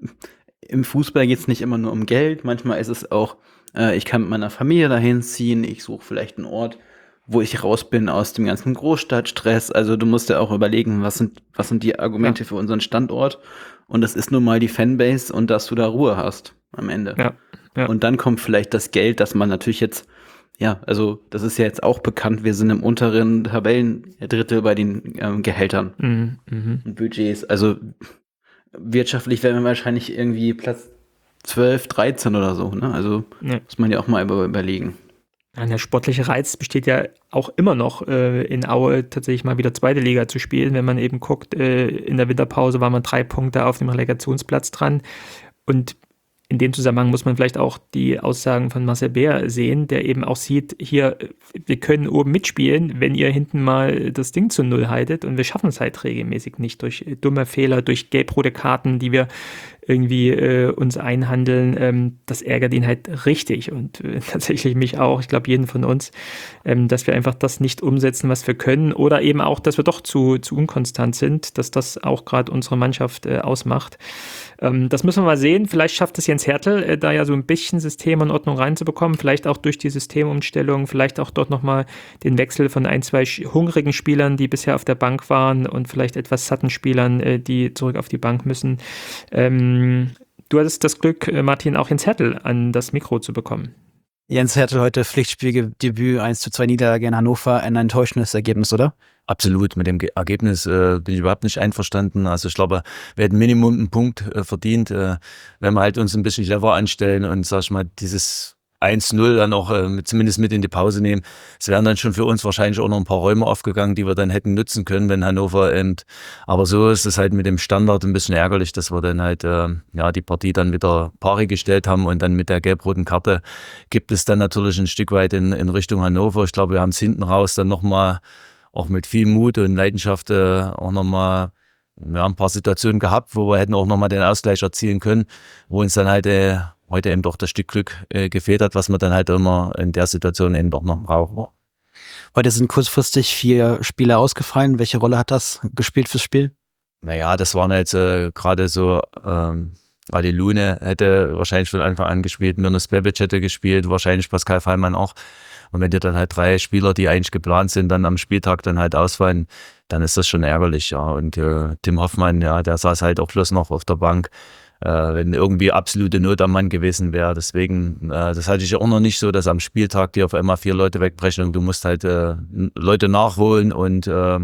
im Fußball geht es nicht immer nur um Geld, manchmal ist es auch, äh, ich kann mit meiner Familie dahin ziehen, ich suche vielleicht einen Ort, wo ich raus bin aus dem ganzen Großstadtstress. Also du musst ja auch überlegen, was sind, was sind die Argumente ja. für unseren Standort. Und das ist nun mal die Fanbase und dass du da Ruhe hast am Ende. Ja. Ja. Und dann kommt vielleicht das Geld, dass man natürlich jetzt, ja, also das ist ja jetzt auch bekannt, wir sind im unteren Tabellendrittel bei den ähm, Gehältern Mhm. Mhm. und Budgets. Also wirtschaftlich wären wir wahrscheinlich irgendwie Platz zwölf, dreizehn oder so. Ne? Also Ja. muss man ja auch mal über, überlegen. Ja, der sportliche Reiz besteht ja auch immer noch äh, in Aue tatsächlich mal wieder zweite Liga zu spielen. Wenn man eben guckt, äh, in der Winterpause waren wir drei Punkte auf dem Relegationsplatz dran. Und in dem Zusammenhang muss man vielleicht auch die Aussagen von Marcel Beer sehen, der eben auch sieht, hier, wir können oben mitspielen, wenn ihr hinten mal das Ding zu Null haltet. Und wir schaffen es halt regelmäßig nicht durch dumme Fehler, durch gelb-rote Karten, die wir irgendwie äh, uns einhandeln. Ähm, das ärgert ihn halt richtig und äh, tatsächlich mich auch, ich glaube jeden von uns, ähm, dass wir einfach das nicht umsetzen, was wir können, oder eben auch, dass wir doch zu, zu unkonstant sind, dass das auch gerade unsere Mannschaft äh, ausmacht. Ähm, das müssen wir mal sehen. Vielleicht schafft es Jens Hertel, äh, da ja so ein bisschen System und Ordnung reinzubekommen, vielleicht auch durch die Systemumstellung, vielleicht auch dort nochmal den Wechsel von ein, zwei hungrigen Spielern, die bisher auf der Bank waren, und vielleicht etwas satten Spielern, äh, die zurück auf die Bank müssen. Ähm, Du hattest das Glück, Martin, auch Jens Hertel an das Mikro zu bekommen. Jens Hertel heute Pflichtspieldebüt, eins zu zwei Niederlage in Hannover, ein enttäuschendes Ergebnis, oder? Absolut, mit dem Ge- Ergebnis äh, bin ich überhaupt nicht einverstanden. Also ich glaube, wir hätten Minimum einen Punkt äh, verdient, äh, wenn wir halt uns ein bisschen clever anstellen und, sag ich mal, dieses eins null dann auch äh, mit, zumindest mit in die Pause nehmen. Es wären dann schon für uns wahrscheinlich auch noch ein paar Räume aufgegangen, die wir dann hätten nutzen können, wenn Hannover eben. Aber so ist es halt mit dem Standard ein bisschen ärgerlich, dass wir dann halt äh, ja die Partie dann wieder pari gestellt haben, und dann mit der gelb-roten Karte gibt es dann natürlich ein Stück weit in, in Richtung Hannover. Ich glaube, wir haben es hinten raus dann nochmal auch mit viel Mut und Leidenschaft äh, auch nochmal ja, ein paar Situationen gehabt, wo wir hätten auch nochmal den Ausgleich erzielen können, wo uns dann halt äh, heute eben doch das Stück Glück äh, gefehlt hat, was man dann halt immer in der Situation eben doch noch braucht. Heute sind kurzfristig vier Spieler ausgefallen. Welche Rolle hat das gespielt fürs Spiel? Naja, das waren jetzt äh, gerade so, ähm, Ali Lune hätte wahrscheinlich von Anfang an gespielt, Mirnes Bebic hätte gespielt, wahrscheinlich Pascal Fallmann auch. Und wenn dir dann halt drei Spieler, die eigentlich geplant sind, dann am Spieltag dann halt ausfallen, dann ist das schon ärgerlich, ja. Und äh, Tim Hoffmann, ja, der saß halt auch bloß noch auf der Bank, äh, wenn irgendwie absolute Not am Mann gewesen wäre. Deswegen, äh, das hatte ich auch noch nicht so, dass am Spieltag dir auf einmal vier Leute wegbrechen und du musst halt äh, Leute nachholen und äh,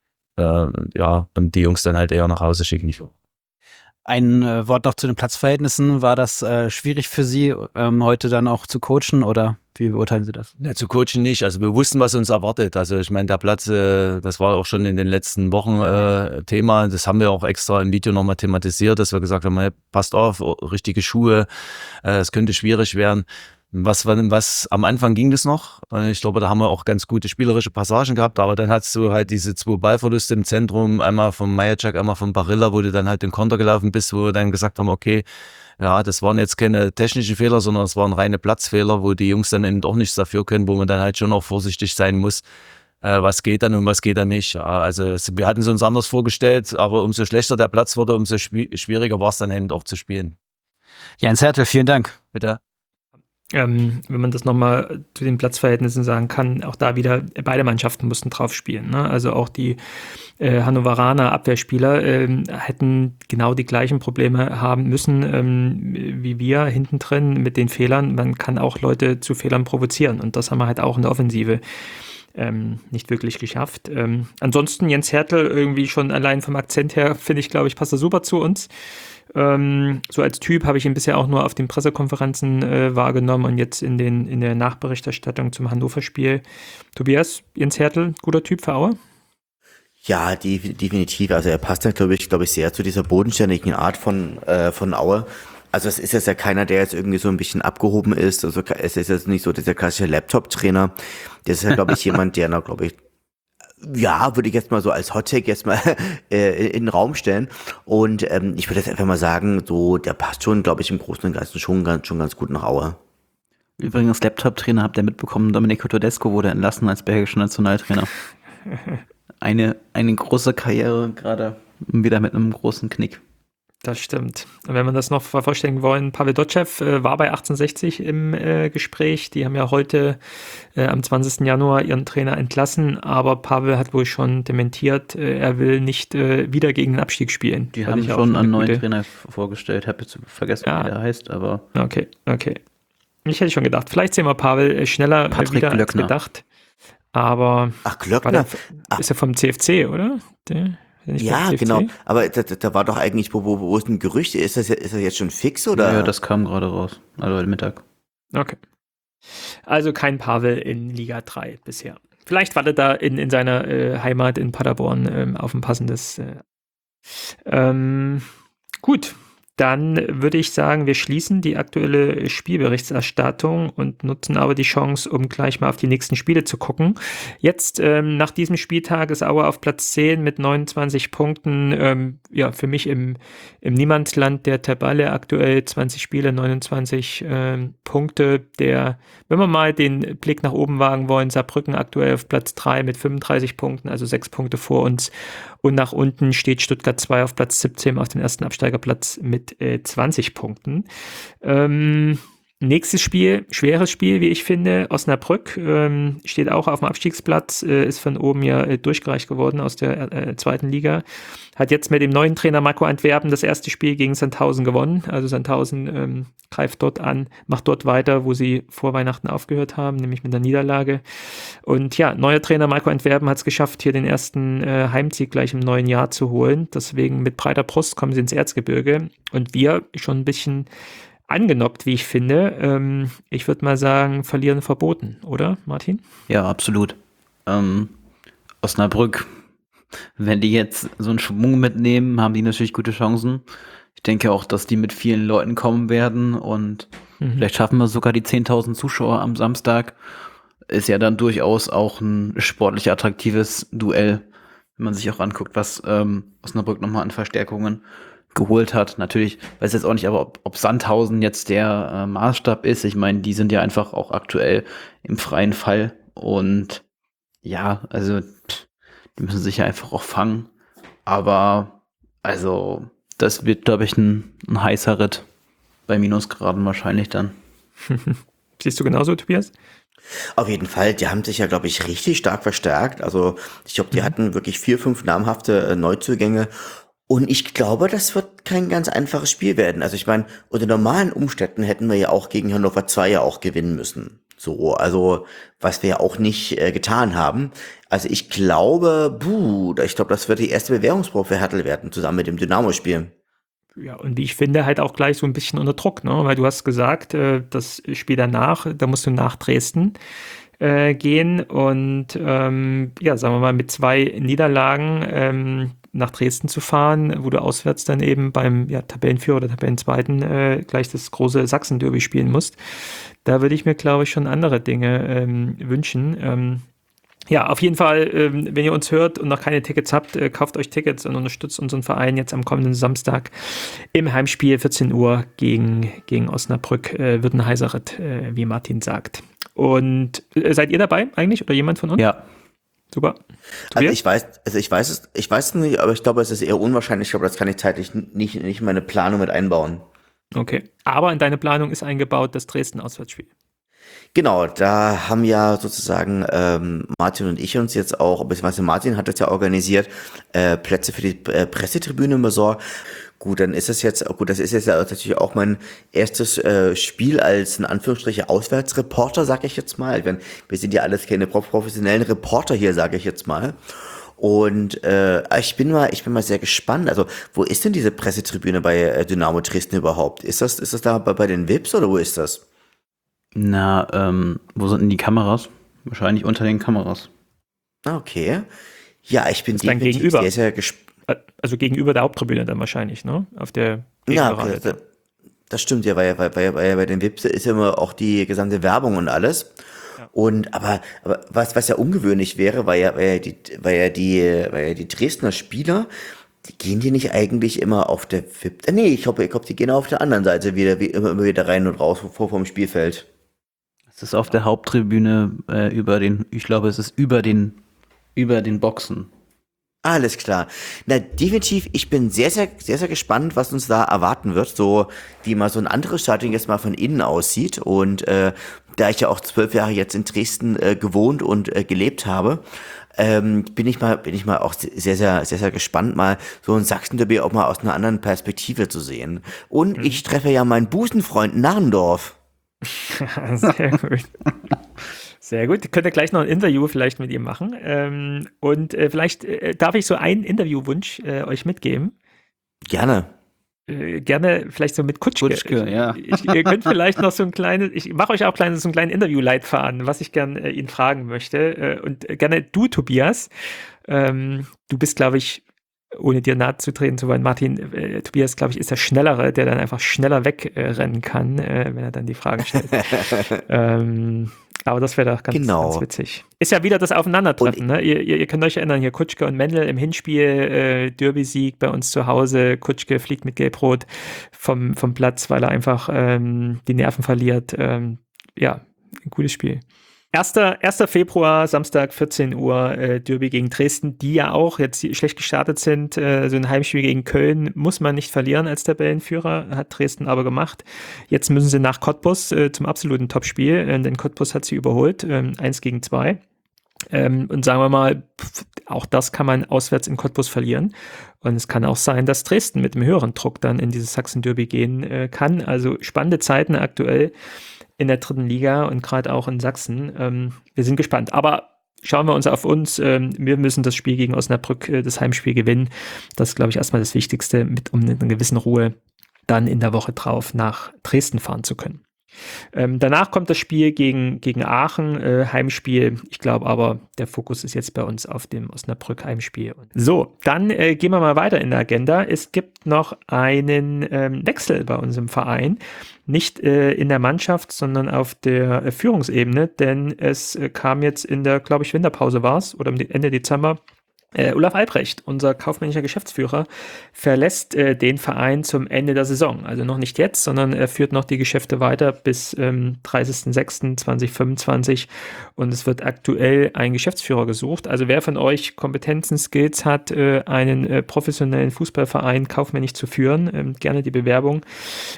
äh, ja, und die Jungs dann halt eher nach Hause schicken. Ein äh, Wort noch zu den Platzverhältnissen. War das äh, schwierig für Sie, ähm, heute dann auch zu coachen, oder wie beurteilen Sie das? Ja, zu coachen nicht. Also wir wussten, was uns erwartet. Also ich meine, der Platz, äh, das war auch schon in den letzten Wochen äh, Thema. Das haben wir auch extra im Video nochmal thematisiert, dass wir gesagt haben, hey, passt auf, richtige Schuhe, äh, es könnte schwierig werden. Was, was am Anfang ging das noch. Ich glaube, da haben wir auch ganz gute spielerische Passagen gehabt, aber dann hast du halt diese zwei Ballverluste im Zentrum, einmal vom Majacek, einmal von Barilla, wo du dann halt den Konter gelaufen bist, wo wir dann gesagt haben, okay, ja, das waren jetzt keine technischen Fehler, sondern es waren reine Platzfehler, wo die Jungs dann eben doch nichts dafür können, wo man dann halt schon auch vorsichtig sein muss, äh, was geht dann und was geht dann nicht. Ja, also es, wir hatten es uns anders vorgestellt, aber umso schlechter der Platz wurde, umso schwieriger war es dann eben auch zu spielen. Jens Hertel, vielen Dank. Bitte. Ähm, wenn man das nochmal zu den Platzverhältnissen sagen kann, auch da wieder, beide Mannschaften mussten drauf spielen. Ne? Also auch die äh, Hannoveraner Abwehrspieler ähm, hätten genau die gleichen Probleme haben müssen ähm, wie wir hinten drin mit den Fehlern. Man kann auch Leute zu Fehlern provozieren, und das haben wir halt auch in der Offensive ähm, nicht wirklich geschafft. Ähm, ansonsten Jens Hertel irgendwie schon allein vom Akzent her, finde ich, glaube ich, passt er super zu uns. Ähm, so als Typ habe ich ihn bisher auch nur auf den Pressekonferenzen äh, wahrgenommen und jetzt in, den, in der Nachberichterstattung zum Hannover-Spiel. Tobias, Jens Hertel, guter Typ für Aue? Ja, die, definitiv. Also er passt ja, glaube ich, glaube ich, sehr zu dieser bodenständigen Art von, äh, von Aue. Also es ist jetzt ja keiner, der jetzt irgendwie so ein bisschen abgehoben ist. Also es ist jetzt nicht so dieser klassische Laptop-Trainer. Das ist ja, glaube ich, jemand, der, glaube ich, Ja, würde ich jetzt mal so als Hottake jetzt mal äh, in den Raum stellen. Und ähm, ich würde jetzt einfach mal sagen, so der passt schon, glaube ich, im Großen und Ganzen schon ganz, schon ganz gut nach Aue. Übrigens, Laptop-Trainer, habt ihr mitbekommen, Domenico Tedesco wurde entlassen als belgischer Nationaltrainer. Eine, eine große Karriere, gerade wieder mit einem großen Knick. Das stimmt. Und wenn wir das noch vervollständigen wollen, Pavel Dotschew äh, war bei achtzehnhundertsechzig im äh, Gespräch. Die haben ja heute äh, am zwanzigsten Januar ihren Trainer entlassen, aber Pavel hat wohl schon dementiert, äh, er will nicht äh, wieder gegen den Abstieg spielen. Die Hatte haben ich auch schon einen neuen gute- Trainer vorgestellt, habe jetzt vergessen, Ja. wie der heißt, aber Okay, okay. Ich hätte schon gedacht, vielleicht sehen wir Pavel äh, schneller äh, Patrick wieder als Glöckner. gedacht. Aber Ach, war Glöckner? der, Ach. ist er vom C F C, oder? Der, der nicht Ja, vom C F C? genau. Aber da, da da war doch eigentlich, wo, wo, wo ist ein Gerücht? Ist das, ist das jetzt schon fix oder? ja, das kam gerade raus, also heute Mittag. Okay. Also kein Pavel in Liga drei bisher. Vielleicht wartet er in, in seiner äh, Heimat in Paderborn ähm, auf ein passendes. Äh, ähm, gut, dann würde ich sagen, wir schließen die aktuelle Spielberichterstattung und nutzen aber die Chance, um gleich mal auf die nächsten Spiele zu gucken. Jetzt, ähm, nach diesem Spieltag ist Aue auf Platz zehn mit neunundzwanzig Punkten. Ähm, ja, für mich im, im Niemandsland der Tabelle aktuell zwanzig Spiele, neunundzwanzig ähm, Punkte. Der, wenn wir mal den Blick nach oben wagen wollen, Saarbrücken aktuell auf Platz drei mit fünfunddreißig Punkten, also sechs Punkte vor uns. Und nach unten steht Stuttgart zwei auf Platz siebzehn auf dem ersten Absteigerplatz mit äh, zwanzig Punkten. Ähm, nächstes Spiel, schweres Spiel, wie ich finde, Osnabrück ähm, steht auch auf dem Abstiegsplatz, äh, ist von oben ja äh, durchgereicht geworden aus der äh, zweiten Liga. Hat jetzt mit dem neuen Trainer Marco Antwerpen das erste Spiel gegen Sandhausen gewonnen. Also Sandhausen ähm, greift dort an, macht dort weiter, wo sie vor Weihnachten aufgehört haben, nämlich mit der Niederlage. Und ja, neuer Trainer Marco Antwerpen hat es geschafft, hier den ersten äh, Heimsieg gleich im neuen Jahr zu holen. Deswegen mit breiter Brust kommen sie ins Erzgebirge. Und wir schon ein bisschen angenockt, wie ich finde. Ähm, ich würde mal sagen, verlieren verboten, oder Martin? Ja, absolut. Ähm, Osnabrück, wenn die jetzt so einen Schwung mitnehmen, haben die natürlich gute Chancen. Ich denke auch, dass die mit vielen Leuten kommen werden und Mhm. vielleicht schaffen wir sogar die zehntausend Zuschauer am Samstag. Ist ja dann durchaus auch ein sportlich attraktives Duell, wenn man sich auch anguckt, was ähm, Osnabrück nochmal an Verstärkungen geholt hat. Natürlich weiß jetzt auch nicht, aber ob, ob Sandhausen jetzt der äh, Maßstab ist. Ich meine, die sind ja einfach auch aktuell im freien Fall und ja, also pff, die müssen sich ja einfach auch fangen. Aber also das wird, glaube ich, ein, ein heißer Ritt bei Minusgraden wahrscheinlich dann. Siehst du genauso, Tobias? Auf jeden Fall, die haben sich ja, glaube ich, richtig stark verstärkt. Also ich glaube, die hatten wirklich vier, fünf namhafte äh, Neuzugänge. Und ich glaube, das wird kein ganz einfaches Spiel werden. Also ich meine, unter normalen Umständen hätten wir ja auch gegen Hannover zwei ja auch gewinnen müssen. So, also was wir ja auch nicht äh, getan haben. Also ich glaube, buh, ich glaube, das wird die erste Bewährungsprobe für Hertel werden, zusammen mit dem Dynamo-Spiel. Ja, und wie ich finde, halt auch gleich so ein bisschen unter Druck, ne? Weil du hast gesagt, äh, das Spiel danach, da musst du nach Dresden äh, gehen und ähm, ja, sagen wir mal, mit zwei Niederlagen ähm, nach Dresden zu fahren, wo du auswärts dann eben beim ja, Tabellenführer oder Tabellenzweiten äh, gleich das große Sachsen-Derby spielen musst. Da würde ich mir, glaube ich, schon andere Dinge ähm, wünschen. Ähm, Ja, auf jeden Fall, ähm, wenn ihr uns hört und noch keine Tickets habt, äh, kauft euch Tickets und unterstützt unseren Verein jetzt am kommenden Samstag im Heimspiel vierzehn Uhr gegen, gegen Osnabrück. Äh, wird ein heißer Ritt, äh, wie Martin sagt. Und äh, seid ihr dabei eigentlich oder jemand von uns? Ja, Super. Also Tobias? ich weiß, also ich weiß es, ich weiß es nicht, aber ich glaube, es ist eher unwahrscheinlich. Ich glaube, das kann ich zeitlich nicht, nicht in meine Planung mit einbauen. Okay. Aber in deine Planung ist eingebaut das Dresden-Auswärtsspiel. Genau, da haben ja sozusagen ähm, Martin und ich uns jetzt auch, beziehungsweise Martin hat das ja organisiert, äh, Plätze für die äh, Pressetribüne besorgt. Gut, dann ist es jetzt, gut, das ist jetzt ja natürlich auch mein erstes äh, Spiel als in Anführungsstriche Auswärtsreporter, sag ich jetzt mal. Ich mein, wir sind ja alles keine professionellen Reporter hier, sage ich jetzt mal. Und äh, ich bin mal, ich bin mal sehr gespannt. Also, wo ist denn diese Pressetribüne bei äh, Dynamo Dresden überhaupt? Ist das, ist das da bei, bei den V I Ps oder wo ist das? na, ähm, wo sind denn die Kameras? Wahrscheinlich unter den Kameras. Ah, okay. Ja, ich bin Das ist dann definitiv gegenüber. sehr, sehr gespannt. Also gegenüber der Haupttribüne dann wahrscheinlich, ne? Auf der Ja, Gegnerrate. okay, das, das stimmt ja, weil, weil, weil, weil bei den V I Ps ist ja immer auch die gesamte Werbung und alles. Und aber, aber was, was ja ungewöhnlich wäre, weil ja, weil ja die, weil ja die, weil ja die Dresdner Spieler, die gehen die nicht eigentlich immer auf der V I P? Nee, ich glaube, ich glaube, die gehen auf der anderen Seite wieder, wie immer, immer wieder rein und raus vor vom Spielfeld. Es ist auf der Haupttribüne äh, über den, ich glaube, es ist über den, über den Boxen. Alles klar. Na, definitiv, ich bin sehr, sehr, sehr, sehr gespannt, was uns da erwarten wird, so wie mal so ein anderes Stadion jetzt mal von innen aussieht. Und äh, da ich ja auch zwölf Jahre jetzt in Dresden äh, gewohnt und äh, gelebt habe, ähm, bin ich mal, bin ich mal auch sehr, sehr, sehr, sehr gespannt, mal so ein Sachsen-Derby auch mal aus einer anderen Perspektive zu sehen. Und ich treffe ja meinen Busenfreund Narrendorf. Sehr gut. Sehr gut. Könnt ihr gleich noch ein Interview vielleicht mit ihm machen. Ähm, und äh, vielleicht äh, darf ich so einen Interviewwunsch äh, euch mitgeben. Gerne. Äh, gerne vielleicht so mit Kutschke. Kutschke, ja. Ich, ihr könnt vielleicht noch so ein kleines, ich mache euch auch kleines, so einen kleinen Interviewleitfaden, was ich gerne äh, ihn fragen möchte. Äh, und äh, gerne du, Tobias. Ähm, du bist, glaube ich, ohne dir nahe zu treten zu wollen, Martin, äh, Tobias, glaube ich, ist der Schnellere, der dann einfach schneller wegrennen äh, kann, äh, wenn er dann die Fragen stellt. ähm, aber das wäre doch ganz, genau. ganz witzig. Ist ja wieder das Aufeinandertreffen. Ne? Ihr, ihr, ihr könnt euch erinnern, hier Kutschke und Mendel im Hinspiel, äh, Derby-Sieg bei uns zu Hause. Kutschke fliegt mit Gelb-Rot vom, vom Platz, weil er einfach ähm, die Nerven verliert. Ähm, ja, ein gutes Spiel. erster Februar, Samstag, vierzehn Uhr, äh, Derby gegen Dresden, die ja auch jetzt schlecht gestartet sind. Äh, so ein Heimspiel gegen Köln muss man nicht verlieren als Tabellenführer, hat Dresden aber gemacht. Jetzt müssen sie nach Cottbus äh, zum absoluten Topspiel, äh, denn Cottbus hat sie überholt, äh, eins gegen zwei. Ähm, und sagen wir mal, pf, auch das kann man auswärts in Cottbus verlieren. Und es kann auch sein, dass Dresden mit einem höheren Druck dann in dieses Sachsen-Derby gehen äh, kann. Also spannende Zeiten aktuell in der dritten Liga und gerade auch in Sachsen. Ähm, wir sind gespannt. Aber schauen wir uns auf uns. Ähm, wir müssen das Spiel gegen Osnabrück, äh, das Heimspiel, gewinnen. Das ist, glaube ich, erstmal das Wichtigste, mit, um in einer gewissen Ruhe dann in der Woche drauf nach Dresden fahren zu können. Ähm, danach kommt das Spiel gegen, gegen Aachen, äh, Heimspiel. Ich glaube aber, der Fokus ist jetzt bei uns auf dem Osnabrück-Heimspiel. So, dann äh, gehen wir mal weiter in der Agenda. Es gibt noch einen ähm, Wechsel bei uns im Verein. Nicht äh, in der Mannschaft, sondern auf der äh, Führungsebene, denn es äh, kam jetzt in der, glaube ich, Winterpause war es, oder Ende Dezember, Äh, Olaf Albrecht, unser kaufmännischer Geschäftsführer, verlässt äh, den Verein zum Ende der Saison. Also noch nicht jetzt, sondern er führt noch die Geschäfte weiter bis ähm, dreißigsten sechsten zweitausendfünfundzwanzig und es wird aktuell ein Geschäftsführer gesucht. Also wer von euch Kompetenzen, Skills hat, äh, einen äh, professionellen Fußballverein kaufmännisch zu führen, ähm, gerne die Bewerbung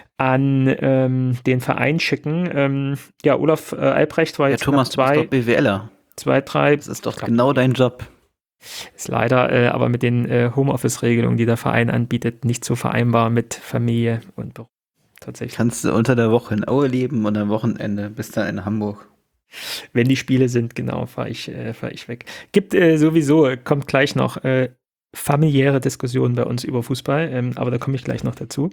an ähm, den Verein schicken. Ähm, ja, Olaf äh, Albrecht war Ja, jetzt Thomas, zwei, du bist doch BWLer. zwei, drei. Das ist doch genau dein Job. Ist leider äh, aber mit den äh, Homeoffice-Regelungen, die der Verein anbietet, nicht so vereinbar mit Familie und Beruf. Tatsächlich. Kannst du unter der Woche in Aue leben und am Wochenende bist dann in Hamburg. Wenn die Spiele sind, genau, fahre ich, äh, fahr ich weg. Gibt äh, sowieso, kommt gleich noch äh, familiäre Diskussionen bei uns über Fußball, ähm, aber da komme ich gleich noch dazu.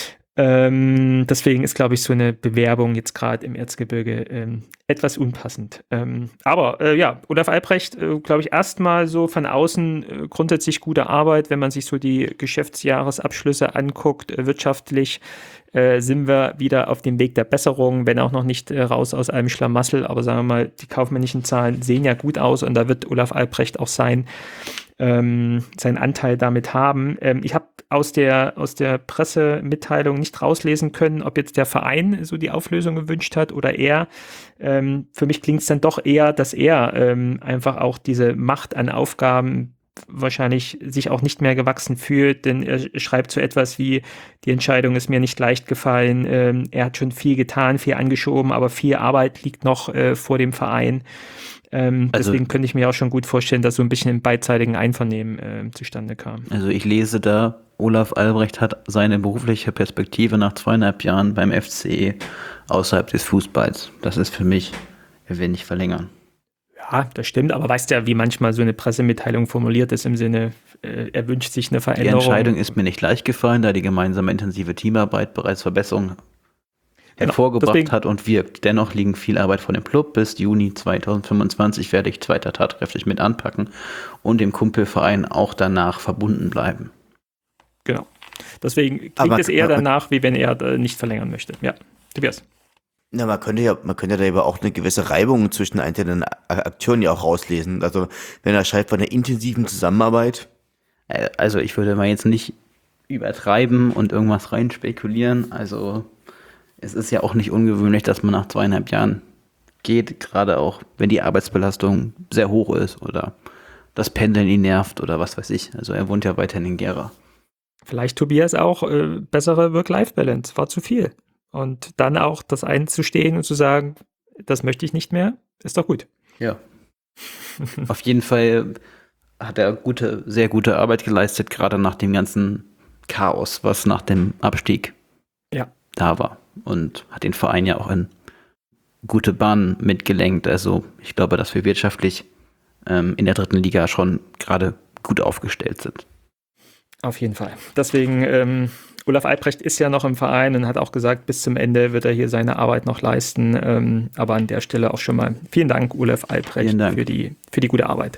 Ähm, deswegen ist, glaube ich, so eine Bewerbung jetzt gerade im Erzgebirge ähm, etwas unpassend. Ähm, aber äh, ja, Olaf Albrecht, äh, glaube ich, erstmal so von außen äh, grundsätzlich gute Arbeit, wenn man sich so die Geschäftsjahresabschlüsse anguckt, äh, wirtschaftlich äh, sind wir wieder auf dem Weg der Besserung, wenn auch noch nicht äh, raus aus einem Schlamassel, aber sagen wir mal, die kaufmännischen Zahlen sehen ja gut aus und da wird Olaf Albrecht auch sein, ähm, seinen Anteil damit haben. Ähm, ich habe aus der, aus der Pressemitteilung nicht rauslesen können, ob jetzt der Verein so die Auflösung gewünscht hat oder er. Ähm, für mich klingt es dann doch eher, dass er ähm, einfach auch diese Macht an Aufgaben wahrscheinlich sich auch nicht mehr gewachsen fühlt, denn er schreibt so etwas wie, die Entscheidung ist mir nicht leicht gefallen, ähm, er hat schon viel getan, viel angeschoben, aber viel Arbeit liegt noch äh, vor dem Verein. Ähm, Also- deswegen könnte ich mir auch schon gut vorstellen, dass so ein bisschen im beidseitigen Einvernehmen äh, zustande kam. Also ich lese da, Olaf Albrecht hat seine berufliche Perspektive nach zweieinhalb Jahren beim F C außerhalb des Fußballs. Das ist für mich, er will nicht verlängern. Ja, das stimmt, aber weißt ja, wie manchmal so eine Pressemitteilung formuliert ist im Sinne, äh, er wünscht sich eine Die Veränderung. Entscheidung ist mir nicht leicht gefallen, da die gemeinsame intensive Teamarbeit bereits Verbesserungen hervorgebracht deswegen- hat und wirkt. Dennoch liegen viel Arbeit vor dem Club. Bis Juni zweitausendfünfundzwanzig werde ich zweiter tatkräftig mit anpacken und dem Kumpelverein auch danach verbunden bleiben. Genau. Deswegen klingt Aber- es eher aber- danach, wie wenn er äh, nicht verlängern möchte. Ja, Tobias. Na, man könnte ja, man könnte da aber auch eine gewisse Reibung zwischen einzelnen A- Akteuren ja auch rauslesen. Also, wenn er schreibt von einer intensiven Zusammenarbeit. Äh, Also ich würde mal jetzt nicht übertreiben und irgendwas rein spekulieren. Also es ist ja auch nicht ungewöhnlich, dass man nach zweieinhalb Jahren geht, gerade auch wenn die Arbeitsbelastung sehr hoch ist oder das Pendeln ihn nervt oder was weiß ich. Also er wohnt ja weiterhin in Gera. Vielleicht Tobias auch äh, bessere Work-Life-Balance, war zu viel. Und dann auch das einzustehen und zu sagen, das möchte ich nicht mehr, ist doch gut. Ja. Auf jeden Fall hat er gute, sehr gute Arbeit geleistet, gerade nach dem ganzen Chaos, was nach dem Abstieg Ja. da war. Und hat den Verein ja auch in gute Bahnen mitgelenkt. Also ich glaube, dass wir wirtschaftlich ähm, in der dritten Liga schon gerade gut aufgestellt sind. Auf jeden Fall. Deswegen, ähm, Olaf Albrecht ist ja noch im Verein und hat auch gesagt, bis zum Ende wird er hier seine Arbeit noch leisten. Ähm, aber an der Stelle auch schon mal vielen Dank, Olaf Albrecht, Vielen Dank. für die, für die gute Arbeit.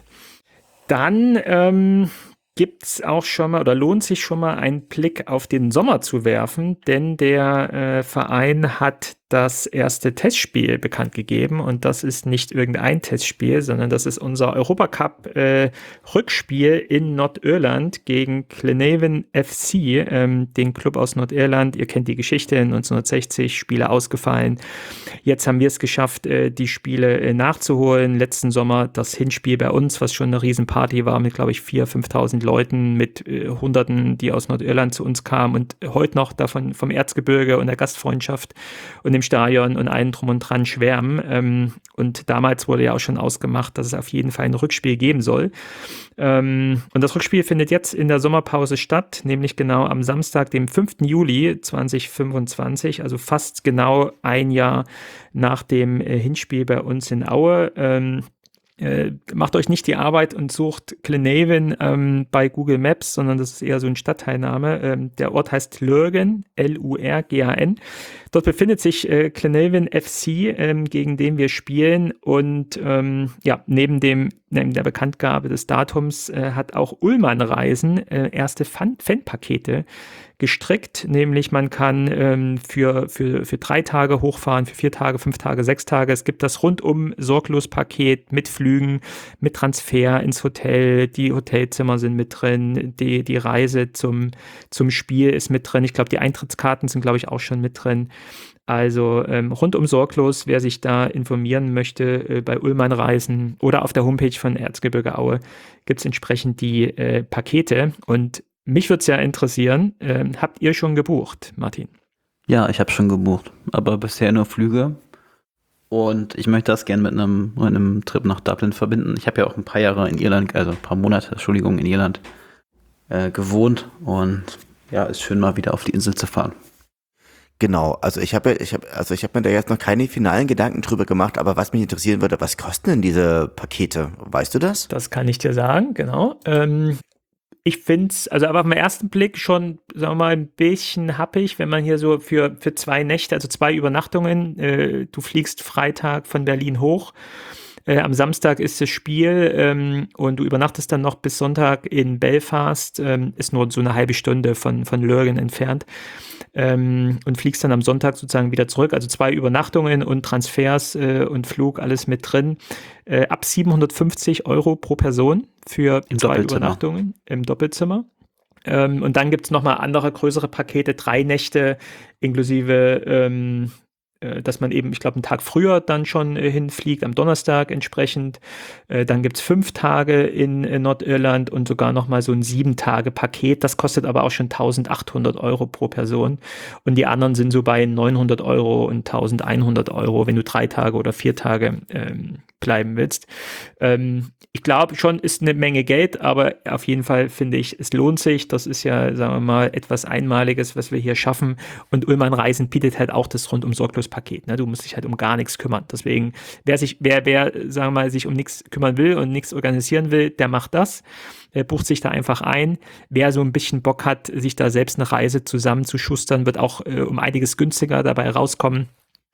Dann ähm, gibt es auch schon mal oder lohnt sich schon mal einen Blick auf den Sommer zu werfen, denn der äh, Verein hat das erste Testspiel bekannt gegeben und das ist nicht irgendein Testspiel, sondern das ist unser Europacup-Rückspiel äh, in Nordirland gegen Glenavon F C, ähm, den Club aus Nordirland. Ihr kennt die Geschichte, neunzehnhundertsechzig Spiele ausgefallen. Jetzt haben wir es geschafft, äh, die Spiele äh, nachzuholen. Letzten Sommer das Hinspiel bei uns, was schon eine Riesenparty war mit, glaube ich, viertausend, fünftausend Leuten, mit äh, Hunderten, die aus Nordirland zu uns kamen und heute noch davon vom Erzgebirge und der Gastfreundschaft und dem Stadion und allen drum und dran schwärmen. Ähm, und damals wurde ja auch schon ausgemacht, dass es auf jeden Fall ein Rückspiel geben soll. Ähm, und das Rückspiel findet jetzt in der Sommerpause statt, nämlich genau am Samstag, dem fünften Juli zweitausendfünfundzwanzig, also fast genau ein Jahr nach dem äh, Hinspiel bei uns in Aue. Ähm, Äh, macht euch nicht die Arbeit und sucht Glenavon ähm, bei Google Maps, sondern das ist eher so ein Stadtteilname. Ähm, der Ort heißt Lurgan, L U R G A N. Dort befindet sich äh, Glenavon F C, ähm, gegen den wir spielen. Und ähm, ja, neben dem neben der Bekanntgabe des Datums äh, hat auch Ullmann Reisen äh, erste Fan- Fanpakete gestrickt, nämlich man kann ähm, für, für, für drei Tage hochfahren, für vier Tage, fünf Tage, sechs Tage. Es gibt das rundum sorglos Paket mit Flügen, mit Transfer ins Hotel, die Hotelzimmer sind mit drin, die, die Reise zum, zum Spiel ist mit drin. Ich glaube, die Eintrittskarten sind, glaube ich, auch schon mit drin. Also ähm, rundum sorglos, wer sich da informieren möchte, äh, bei Ullmann Reisen oder auf der Homepage von Erzgebirge Aue gibt es entsprechend die äh, Pakete. Und mich würde es ja interessieren, ähm, habt ihr schon gebucht, Martin? Ja, ich habe schon gebucht, aber bisher nur Flüge. Und ich möchte das gerne mit einem, mit einem Trip nach Dublin verbinden. Ich habe ja auch ein paar Jahre in Irland, also ein paar Monate, Entschuldigung, in Irland äh, gewohnt. Und ja, ist schön mal wieder auf die Insel zu fahren. Genau, also ich habe ich habe also ich habe mir da jetzt noch keine finalen Gedanken drüber gemacht, aber was mich interessieren würde, was kosten denn diese Pakete? Weißt du das? Das kann ich dir sagen, genau. Ähm, ich finde es, also aber auf den ersten Blick schon, sagen wir mal, ein bisschen happig, wenn man hier so für, für zwei Nächte, also zwei Übernachtungen, äh, du fliegst Freitag von Berlin hoch, äh, am Samstag ist das Spiel ähm, und du übernachtest dann noch bis Sonntag in Belfast, ähm, ist nur so eine halbe Stunde von, von Lurgan entfernt. Ähm, und fliegst dann am Sonntag sozusagen wieder zurück. Also zwei Übernachtungen und Transfers äh, und Flug, alles mit drin. Äh, ab siebenhundertfünfzig Euro pro Person für Im zwei Doppelzimmer. Übernachtungen im Doppelzimmer. Ähm, und dann gibt es nochmal andere größere Pakete, drei Nächte inklusive, ähm, äh, dass man eben, ich glaube, einen Tag früher dann schon äh, hinfliegt, am Donnerstag entsprechend. Äh, dann gibt es fünf Tage in, in Nordirland und sogar nochmal so ein sieben Tage Paket. Das kostet aber auch schon eintausendachthundert Euro pro Person. Und die anderen sind so bei neunhundert Euro und eintausendeinhundert Euro, wenn du drei Tage oder vier Tage ähm, bleiben willst. Ähm, ich glaube schon, ist eine Menge Geld, aber auf jeden Fall finde ich, es lohnt sich. Das ist ja, sagen wir mal, etwas Einmaliges, was wir hier schaffen. Und Ullmann Reisen bietet halt auch das rundum sorglos Paket. Ne? Du musst dich halt um gar nichts kümmern. Deswegen, wer sich, wer, wer, sagen wir mal, sich um nichts kümmern will und nichts organisieren will, der macht das. Er bucht sich da einfach ein. Wer so ein bisschen Bock hat, sich da selbst eine Reise zusammenzuschustern, wird auch äh, um einiges günstiger dabei rauskommen.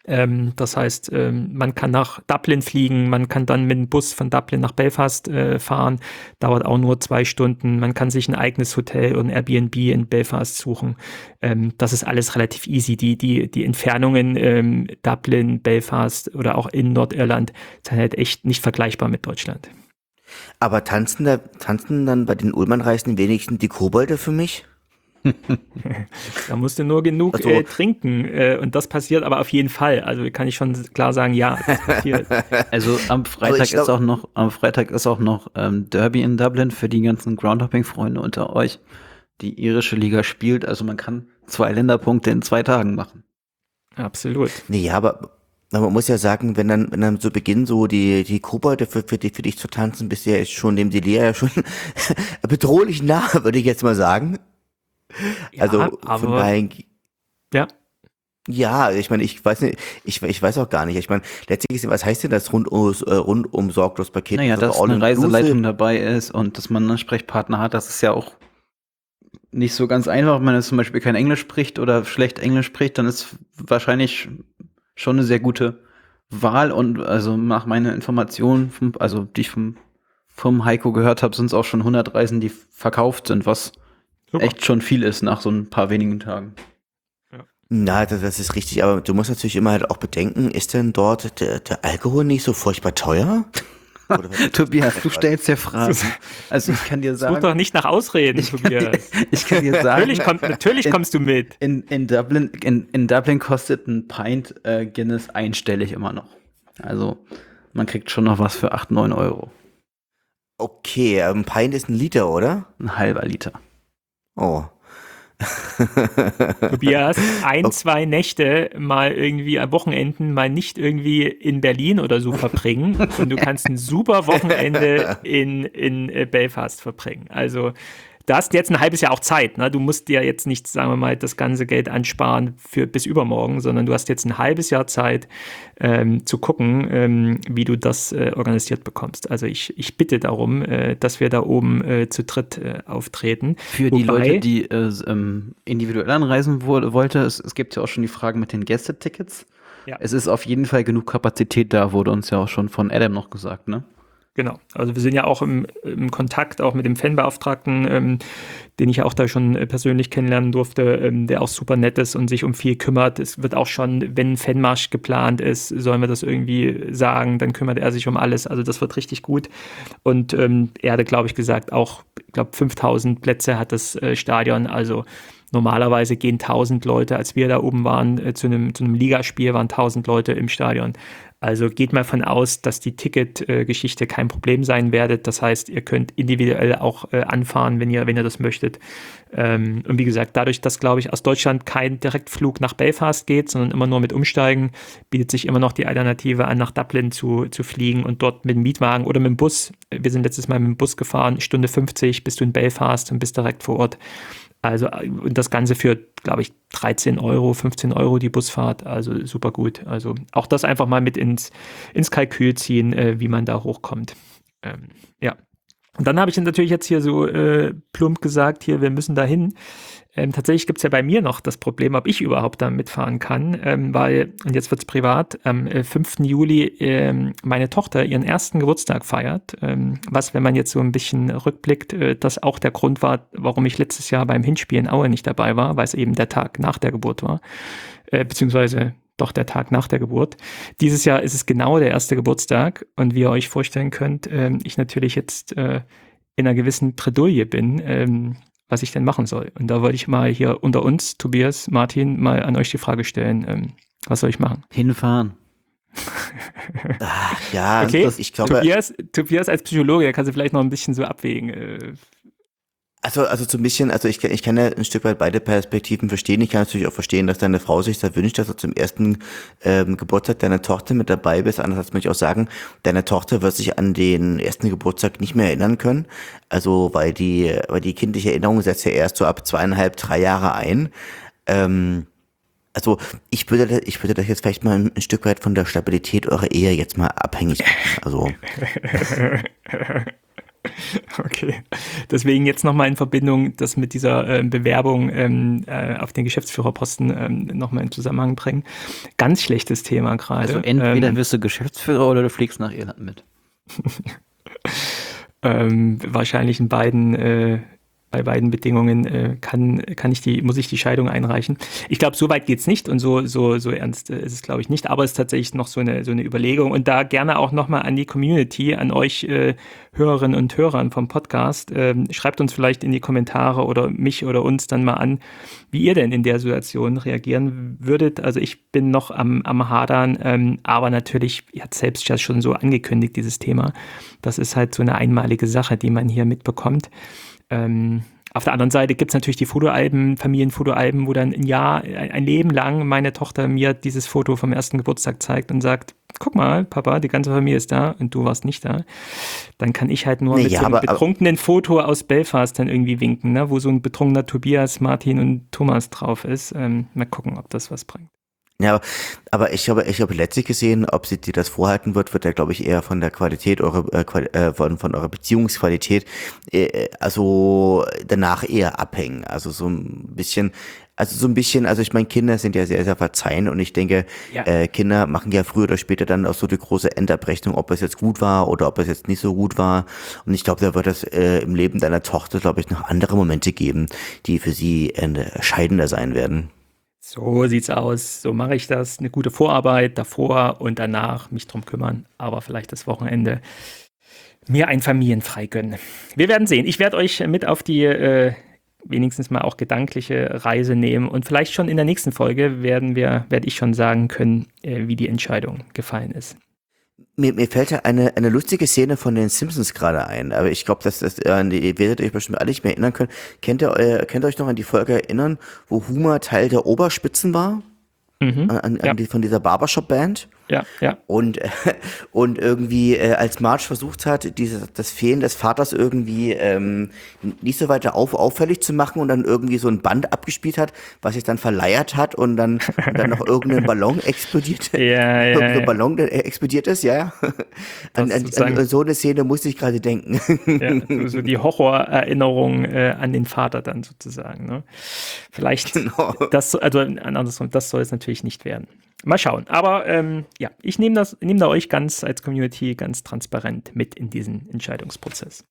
Ähm, das heißt, ähm, man kann nach Dublin fliegen, man kann dann mit dem Bus von Dublin nach Belfast äh, fahren, dauert auch nur zwei Stunden. Man kann sich ein eigenes Hotel und Airbnb in Belfast suchen. Ähm, das ist alles relativ easy. Die, die, die Entfernungen ähm, Dublin, Belfast oder auch in Nordirland sind halt echt nicht vergleichbar mit Deutschland. Aber tanzen da, tanzen dann bei den Ullmann-Reisen wenigstens die Kobolde für mich? Da musst du nur genug Also- äh, trinken äh, und das passiert aber auf jeden Fall. Also kann ich schon klar sagen, ja, das passiert. Also am Freitag ich glaub- ist auch noch, am Freitag ist auch noch ähm, Derby in Dublin für die ganzen Groundhopping-Freunde unter euch, die irische Liga spielt. Also man kann zwei Länderpunkte in zwei Tagen machen. Absolut. Nee, ja, aber, aber man muss ja sagen, wenn dann, wenn dann zu Beginn so die, die Kobolde für, für, die, für dich zu tanzen, bist du ja jetzt schon dem Delia ja schon bedrohlich nah, würde ich jetzt mal sagen. Ja, Also von aber daher, ja. ja, ich meine, ich weiß nicht, ich, ich weiß auch gar nicht. Ich meine, letztlich ist, was heißt denn das rund ums, äh, rundum sorglos Paket? Naja, Ist das dass all eine inclusive? Reiseleitung dabei ist und dass man einen Sprechpartner hat, das ist ja auch nicht so ganz einfach. Wenn man jetzt zum Beispiel kein Englisch spricht oder schlecht Englisch spricht, dann ist wahrscheinlich schon eine sehr gute Wahl. Und also nach meiner Information, vom, also die ich vom, vom Heiko gehört habe, sind es auch schon hundert Reisen, die verkauft sind, was Super. echt schon viel ist nach so ein paar wenigen Tagen. Na, das, das ist richtig, aber du musst natürlich immer halt auch bedenken, ist denn dort der, der Alkohol nicht so furchtbar teuer? Oder was- Tobias, du stellst ja Fragen. Also ich kann dir Such doch sagen, nicht nach Ausreden, Tobias. ich kann dir sagen, Natürlich, kommt, natürlich in- kommst du mit. in, in Dublin, in, in Dublin kostet ein Pint äh, Guinness einstellig immer noch. Also man kriegt schon noch was für acht, neun Euro. Okay, ein Pint ist ein Liter, oder? Ein halber Liter. Oh. Tobias, ein, Okay. zwei Nächte mal irgendwie am Wochenenden mal nicht irgendwie in Berlin oder so verbringen und du kannst ein super Wochenende in, in äh, Belfast verbringen. Also da hast du jetzt ein halbes Jahr auch Zeit. Ne? Du musst dir jetzt nicht, sagen wir mal, das ganze Geld ansparen für bis übermorgen, sondern du hast jetzt ein halbes Jahr Zeit ähm, zu gucken, ähm, wie du das äh, organisiert bekommst. Also ich, ich bitte darum, äh, dass wir da oben äh, zu dritt äh, auftreten. Für die Wobei- Leute, die äh, ähm, individuell anreisen wo, wollte, es, es gibt ja auch schon die Frage mit den Gästetickets. Ja. Es ist auf jeden Fall genug Kapazität da, wurde uns ja auch schon von Adam noch gesagt, ne? Genau, also wir sind ja auch im, im Kontakt auch mit dem Fanbeauftragten, ähm, den ich ja auch da schon äh, persönlich kennenlernen durfte, ähm, der auch super nett ist und sich um viel kümmert. Es wird auch schon, wenn ein Fanmarsch geplant ist, sollen wir das irgendwie sagen, dann kümmert er sich um alles. Also das wird richtig gut. Und ähm, er hatte, glaube ich, gesagt, auch, ich glaube, fünftausend Plätze hat das äh, Stadion, also normalerweise gehen tausend Leute, als wir da oben waren, äh, zu einem zu einem Ligaspiel waren tausend Leute im Stadion. Also geht mal von aus, dass die Ticketgeschichte äh, kein Problem sein werdet. Das heißt, ihr könnt individuell auch äh, anfahren, wenn ihr, wenn ihr das möchtet. Ähm, und wie gesagt, dadurch, dass, glaube ich, aus Deutschland kein Direktflug nach Belfast geht, sondern immer nur mit Umsteigen, bietet sich immer noch die Alternative an, nach Dublin zu, zu fliegen und dort mit dem Mietwagen oder mit dem Bus. Wir sind letztes Mal mit dem Bus gefahren, Stunde fünfzig bist du in Belfast und bist direkt vor Ort. Also, und das Ganze für, glaube ich, dreizehn Euro, fünfzehn Euro die Busfahrt, also super gut. Also auch das einfach mal mit ins, ins Kalkül ziehen, äh, wie man da hochkommt. Ähm, ja. Und dann habe ich natürlich jetzt hier so äh, plump gesagt, hier, wir müssen da hin. Ähm, tatsächlich gibt es ja bei mir noch das Problem, ob ich überhaupt da mitfahren kann, ähm, weil, und jetzt wird es privat, am äh, fünften Juli ähm, meine Tochter ihren ersten Geburtstag feiert, ähm, was, wenn man jetzt so ein bisschen rückblickt, äh, das auch der Grund war, warum ich letztes Jahr beim Hinspiel in Aue nicht dabei war, weil es eben der Tag nach der Geburt war, äh, beziehungsweise doch der Tag nach der Geburt. Dieses Jahr ist es genau der erste Geburtstag und wie ihr euch vorstellen könnt, ähm, ich natürlich jetzt äh, in einer gewissen Bredouille bin, ähm, was ich denn machen soll. Und da wollte ich mal hier unter uns, Tobias, Martin, mal an euch die Frage stellen, ähm, was soll ich machen? Hinfahren. Ach, ja, Okay, das, ich glaube, Tobias, Tobias als Psychologe, der kann sie vielleicht noch ein bisschen so abwägen. Äh, also, also so ein bisschen, also ich, ich kann ja ein Stück weit beide Perspektiven verstehen. Ich kann natürlich auch verstehen, dass deine Frau sich da wünscht, dass du zum ersten ähm, Geburtstag deiner Tochter mit dabei bist. Andererseits möchte ich auch sagen, deine Tochter wird sich an den ersten Geburtstag nicht mehr erinnern können. Also, weil die, weil die kindliche Erinnerung setzt ja erst so ab zweieinhalb, drei Jahre ein. Ähm, also, ich würde, ich würde das jetzt vielleicht mal ein, ein Stück weit von der Stabilität eurer Ehe jetzt mal abhängig machen. Also, Okay. Deswegen jetzt nochmal in Verbindung, das mit dieser äh, Bewerbung ähm, äh, auf den Geschäftsführerposten ähm, nochmal in Zusammenhang bringen. Ganz schlechtes Thema gerade. Also entweder ähm, wirst du Geschäftsführer oder du fliegst nach Irland mit. ähm, wahrscheinlich in beiden, äh, bei beiden Bedingungen äh, kann, kann ich die, muss ich die Scheidung einreichen. Ich glaube, so weit geht's nicht und so, so, so ernst äh, ist es, glaube ich, nicht, aber es ist tatsächlich noch so eine, so eine Überlegung und da gerne auch nochmal an die Community, an euch äh, Hörerinnen und Hörern vom Podcast. Ähm, schreibt uns vielleicht in die Kommentare oder mich oder uns dann mal an, wie ihr denn in der Situation reagieren würdet. Also ich bin noch am, am Hadern, ähm, aber natürlich, ihr habt selbst ja schon so angekündigt, dieses Thema. Das ist halt so eine einmalige Sache, die man hier mitbekommt. Ähm, auf der anderen Seite gibt es natürlich die Fotoalben, Familienfotoalben, wo dann ein Jahr, ein, ein Leben lang meine Tochter mir dieses Foto vom ersten Geburtstag zeigt und sagt, guck mal, Papa, die ganze Familie ist da und du warst nicht da. Dann kann ich halt nur Nee, mit ja, so einem aber- betrunkenen Foto aus Belfast dann irgendwie winken, ne? Wo so ein betrunkener Tobias, Martin und Thomas drauf ist. Ähm, mal gucken, ob das was bringt. Ja, aber, aber ich habe, ich habe letztlich gesehen, ob sie dir das vorhalten wird, wird ja, glaube ich, eher von der Qualität eurer, äh, Quali- äh, von, von eurer Beziehungsqualität, äh, also danach eher abhängen. Also so ein bisschen, also so ein bisschen, also ich meine, Kinder sind ja sehr, sehr verzeihend und ich denke, Ja. äh, Kinder machen ja früher oder später dann auch so die große Endabrechnung, ob es jetzt gut war oder ob es jetzt nicht so gut war. Und ich glaube, da wird es äh, im Leben deiner Tochter, glaube ich, noch andere Momente geben, die für sie äh, entscheidender sein werden. So sieht's aus, so mache ich das. Eine gute Vorarbeit davor und danach mich drum kümmern, aber vielleicht das Wochenende mir ein Familienfrei gönnen. Wir werden sehen. Ich werde euch mit auf die äh, wenigstens mal auch gedankliche Reise nehmen und vielleicht schon in der nächsten Folge werden wir, werde ich schon sagen können, äh, wie die Entscheidung gefallen ist. Mir, mir fällt ja eine, eine lustige Szene von den Simpsons gerade ein, aber ich glaube, dass das, äh, ihr werdet euch bestimmt alle nicht mehr erinnern können. Kennt ihr, äh, könnt ihr euch noch an die Folge erinnern, wo Homer Teil der Oberspitzen war? Mhm. An, an, Ja. an die, von dieser Barbershop-Band? Ja, ja. Und, äh, und irgendwie, äh, als Marge versucht hat, diese, das Fehlen des Vaters irgendwie ähm, nicht so weiter auf, auffällig zu machen und dann irgendwie so ein Band abgespielt hat, was sich dann verleiert hat und dann, und dann noch irgendein Ballon explodiert. Ja, ja, Irgendein ja. Ballon, der äh, explodiert ist, ja, ja. An, an, sozusagen- an so eine Szene musste ich gerade denken. Ja, so, so die Horrorerinnerung äh, an den Vater dann sozusagen. Ne? Vielleicht Genau. das, also andersrum, das soll es natürlich nicht werden. Mal schauen. Aber ähm, ja, ich nehme das, nehme da euch ganz als Community ganz transparent mit in diesen Entscheidungsprozess.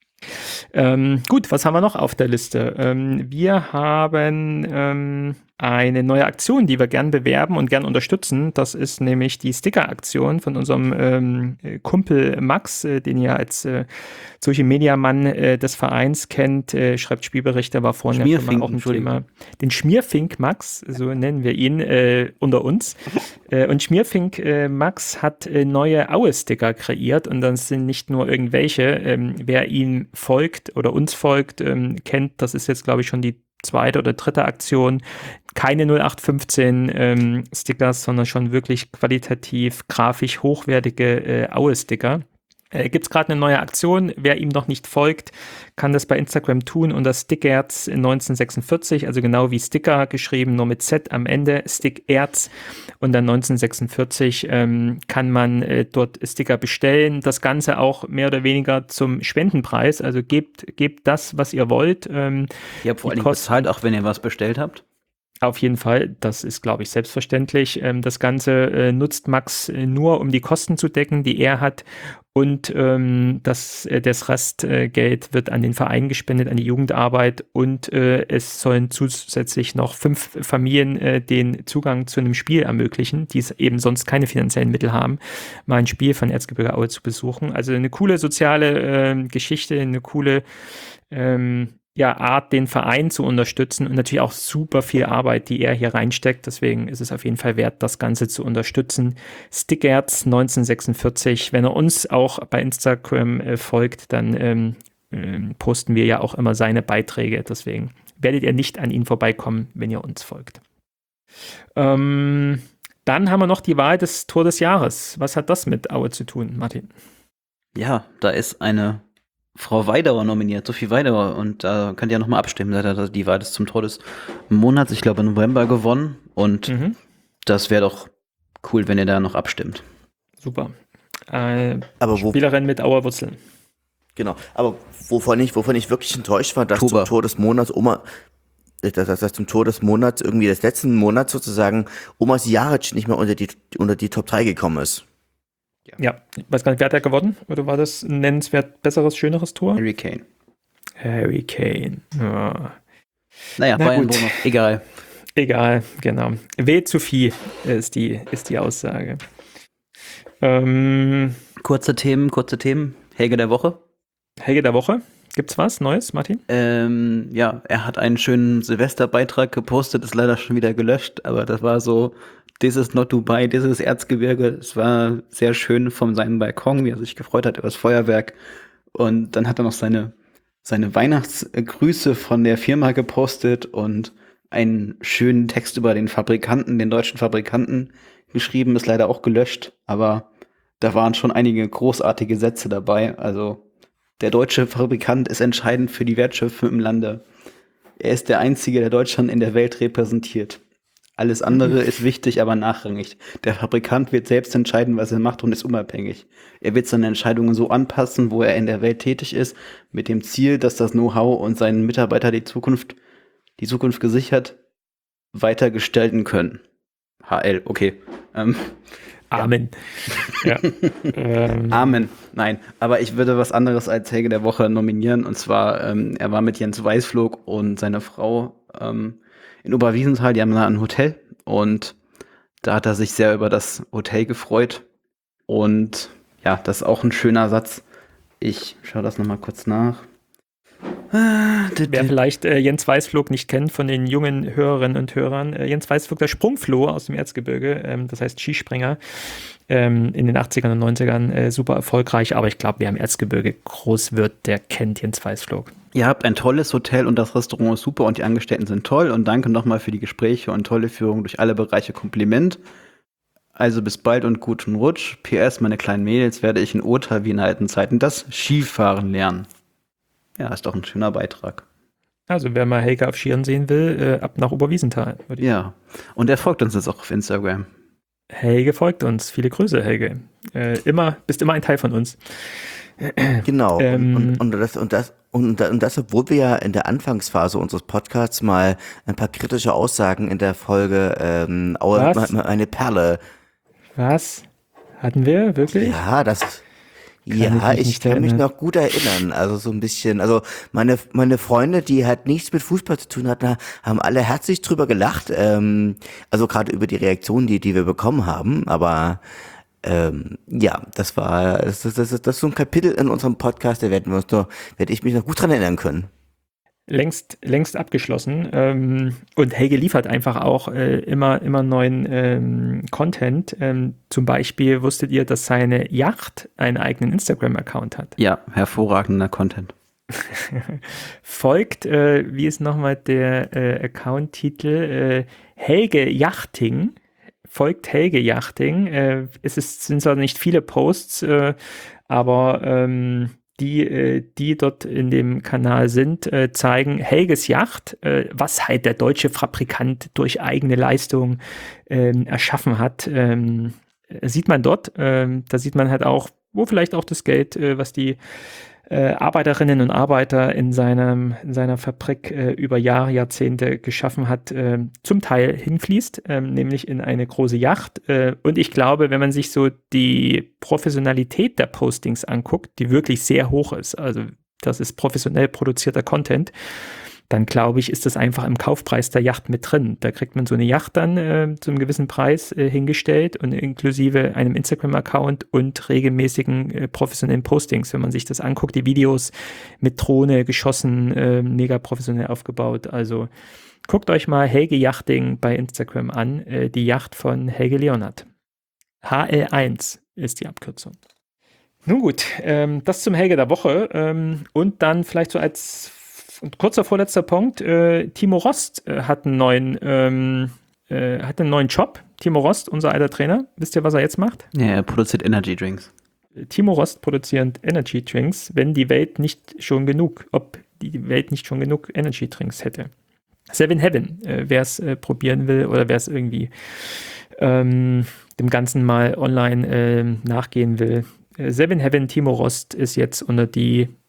Ähm, gut, was haben wir noch auf der Liste? Ähm, wir haben ähm, eine neue Aktion, die wir gern bewerben und gern unterstützen. Das ist nämlich die Sticker-Aktion von unserem ähm, Kumpel Max, äh, den ihr als äh, Social-Media-Mann äh, des Vereins kennt. Äh, schreibt Spielberichte, war vorhin ja schon Schmierfink, mal auch ein Entschuldigung. Thema. Den Schmierfink Max, so nennen wir ihn äh, unter uns. Äh, und Schmierfink äh, Max hat äh, neue Aue-Sticker kreiert und das sind nicht nur irgendwelche. Ähm, wer ihm folgt oder uns folgt, ähm, kennt, das ist jetzt glaube ich schon die zweite oder dritte Aktion. Keine null acht fünfzehn ähm, Stickers, sondern schon wirklich qualitativ, grafisch hochwertige äh, Aue-Sticker. Äh, Gibt es gerade eine neue Aktion. Wer ihm noch nicht folgt, kann das bei Instagram tun unter Stickerz neunzehnhundertsechsundvierzig, also genau wie Sticker geschrieben, nur mit Z am Ende, Stickerz und dann neunzehnhundertsechsundvierzig ähm, kann man äh, dort Sticker bestellen. Das Ganze auch mehr oder weniger zum Spendenpreis, also gebt, gebt das, was ihr wollt. Ähm, Ihr habt vor Die allem Kosten- bezahlt, auch wenn ihr was bestellt habt. Auf jeden Fall, das ist, glaube ich, selbstverständlich. Ähm, das Ganze äh, nutzt Max äh, nur, um die Kosten zu decken, die er hat. Und ähm, das, äh, das Restgeld äh, wird an den Verein gespendet, an die Jugendarbeit. Und äh, es sollen zusätzlich noch fünf Familien äh, den Zugang zu einem Spiel ermöglichen, die es eben sonst keine finanziellen Mittel haben, mal ein Spiel von Erzgebirge Aue zu besuchen. Also eine coole soziale äh, Geschichte, eine coole ähm, ja, Art, den Verein zu unterstützen und natürlich auch super viel Arbeit, die er hier reinsteckt. Deswegen ist es auf jeden Fall wert, das Ganze zu unterstützen. Stickerz neunzehnhundertsechsundvierzig. Wenn er uns auch bei Instagram äh, folgt, dann ähm, ähm, posten wir ja auch immer seine Beiträge. Deswegen werdet ihr nicht an ihn vorbeikommen, wenn ihr uns folgt. Ähm, dann haben wir noch die Wahl des Tor des Jahres. Was hat das mit Aue zu tun, Martin? Ja, da ist eine Frau Weidauer nominiert, Sophie Weidauer, und da könnt ihr nochmal abstimmen. Da hat die Wahl des zum Tor des Monats, ich glaube im November, gewonnen, und Mhm. das wäre doch cool, wenn ihr da noch abstimmt. Super. Äh, Aber wo, Spielerin mit Auer Wurzeln. Genau, aber wovon ich, wovon ich wirklich enttäuscht war, dass Oktober. zum Tor des Monats Oma, dass, dass, dass zum Tor des Monats, irgendwie des letzten Monats sozusagen, Oma Sijaric nicht mehr unter die, unter die Top drei gekommen ist. Ja, ich weiß gar nicht, wer hat der gewonnen? Oder war das ein nennenswert besseres, schöneres Tor? Harry Kane. Harry Kane. Ja. Naja, Na Bayern gut. Bruno. Egal. Egal, genau. Weh zu viel ist die, ist die Aussage. Ähm, Kurze Themen, kurze Themen. Helge der Woche. Helge der Woche. Gibt's was Neues, Martin? Ähm, ja, er hat einen schönen Silvesterbeitrag gepostet, ist leider schon wieder gelöscht, aber das war so, this is not Dubai, this is Erzgebirge. Es war sehr schön von seinem Balkon, wie er sich gefreut hat über das Feuerwerk. Und dann hat er noch seine, seine Weihnachtsgrüße von der Firma gepostet und einen schönen Text über den Fabrikanten, den deutschen Fabrikanten geschrieben, ist leider auch gelöscht, aber da waren schon einige großartige Sätze dabei. Also der deutsche Fabrikant ist entscheidend für die Wertschöpfung im Lande. Er ist der Einzige, der Deutschland in der Welt repräsentiert. Alles andere ist wichtig, aber nachrangig. Der Fabrikant wird selbst entscheiden, was er macht und ist unabhängig. Er wird seine Entscheidungen so anpassen, wo er in der Welt tätig ist, mit dem Ziel, dass das Know-how und seinen Mitarbeiter die Zukunft, die Zukunft gesichert weiter gestalten können. H L, okay. Ähm, Amen. Ja. ähm, Amen. Nein, aber ich würde was anderes als Helge der Woche nominieren. Und zwar, ähm, er war mit Jens Weißflog und seiner Frau ähm, in Oberwiesenthal. Die haben da ein Hotel. Und da hat er sich sehr über das Hotel gefreut. Und ja, das ist auch ein schöner Satz. Ich schaue das nochmal kurz nach. Ah, d- Wer d- vielleicht äh, Jens Weißflog nicht kennt von den jungen Hörerinnen und Hörern, äh, Jens Weißflog, der Sprungfloh aus dem Erzgebirge, ähm, das heißt Skispringer, ähm, in den achtzigern und neunzigern äh, super erfolgreich, aber ich glaube, wer im Erzgebirge groß wird, der kennt Jens Weißflog. Ihr habt ein tolles Hotel und das Restaurant ist super und die Angestellten sind toll. Und danke nochmal für die Gespräche und tolle Führung durch alle Bereiche. Kompliment. Also bis bald und guten Rutsch. P S, meine kleinen Mädels, werde ich in Ota wie in alten Zeiten das Skifahren lernen. Ja, ist doch ein schöner Beitrag. Also wer mal Helge auf Skiern sehen will, äh, ab nach Oberwiesenthal. würde ich- Ja, und er folgt uns jetzt auch auf Instagram. Helge folgt uns. Viele Grüße, Helge. Äh, immer, bist immer ein Teil von uns. Genau. Ähm, und, und, das, und, das, und, und das, obwohl wir ja in der Anfangsphase unseres Podcasts mal ein paar kritische Aussagen in der Folge ähm, Aue, Was? ma- ma- eine Perle. Was? Hatten wir? Wirklich? Ja, das. ich Ja, mich ich nicht kann mich erinnern. noch gut erinnern. Also so ein bisschen. Also meine meine Freunde, die halt nichts mit Fußball zu tun hatten, haben alle herzlich drüber gelacht. Ähm, also gerade über die Reaktionen, die die wir bekommen haben. Aber ähm, ja, das war das, das, das, das ist so ein Kapitel in unserem Podcast. Da werden wir uns noch, werde ich mich noch gut dran erinnern können. Längst, längst abgeschlossen. Ähm, und Helge liefert einfach auch äh, immer, immer neuen ähm, Content. Ähm, zum Beispiel wusstet ihr, dass seine Yacht einen eigenen Instagram-Account hat. Ja, hervorragender Content. Folgt, äh, wie ist nochmal der äh, Account-Titel? Äh, Helge Yachting. Folgt Helge Yachting. Äh, es ist, sind zwar nicht viele Posts, äh, aber ähm, die, äh, die dort in dem Kanal sind, äh, zeigen Helges Yacht, äh, was halt der deutsche Fabrikant durch eigene Leistung ähm, erschaffen hat. Ähm, sieht man dort. Ähm, da sieht man halt auch, wo vielleicht auch das Geld, äh, was die äh, Arbeiterinnen und Arbeiter in, seinem, in seiner Fabrik äh, über Jahre, Jahrzehnte geschaffen hat, äh, zum Teil hinfließt, äh, nämlich in eine große Yacht. Äh, und ich glaube, wenn man sich so die Professionalität der Postings anguckt, die wirklich sehr hoch ist, also das ist professionell produzierter Content, dann glaube ich, ist das einfach im Kaufpreis der Yacht mit drin. Da kriegt man so eine Yacht dann äh, zu einem gewissen Preis äh, hingestellt und inklusive einem Instagram-Account und regelmäßigen äh, professionellen Postings. Wenn man sich das anguckt, die Videos mit Drohne geschossen, äh, mega professionell aufgebaut. Also guckt euch mal Helge Yachting bei Instagram an, äh, die Yacht von Helge Leonard. H L eins ist die Abkürzung. Nun gut, ähm, das zum Helge der Woche. Ähm, und dann vielleicht so als Und kurzer vorletzter Punkt, äh, Timo Rost äh, hat einen neuen ähm, äh, hat einen neuen Job. Timo Rost, unser alter Trainer. Wisst ihr, was er jetzt macht? Ja, er produziert Energy Drinks. Timo Rost produziert Energy Drinks, wenn die Welt nicht schon genug, ob die Welt nicht schon genug Energy Drinks hätte. Seven Heaven, äh, wer es äh, probieren will oder wer es irgendwie ähm, dem Ganzen mal online äh, nachgehen will. Äh, Seven Heaven, Timo Rost ist jetzt unter die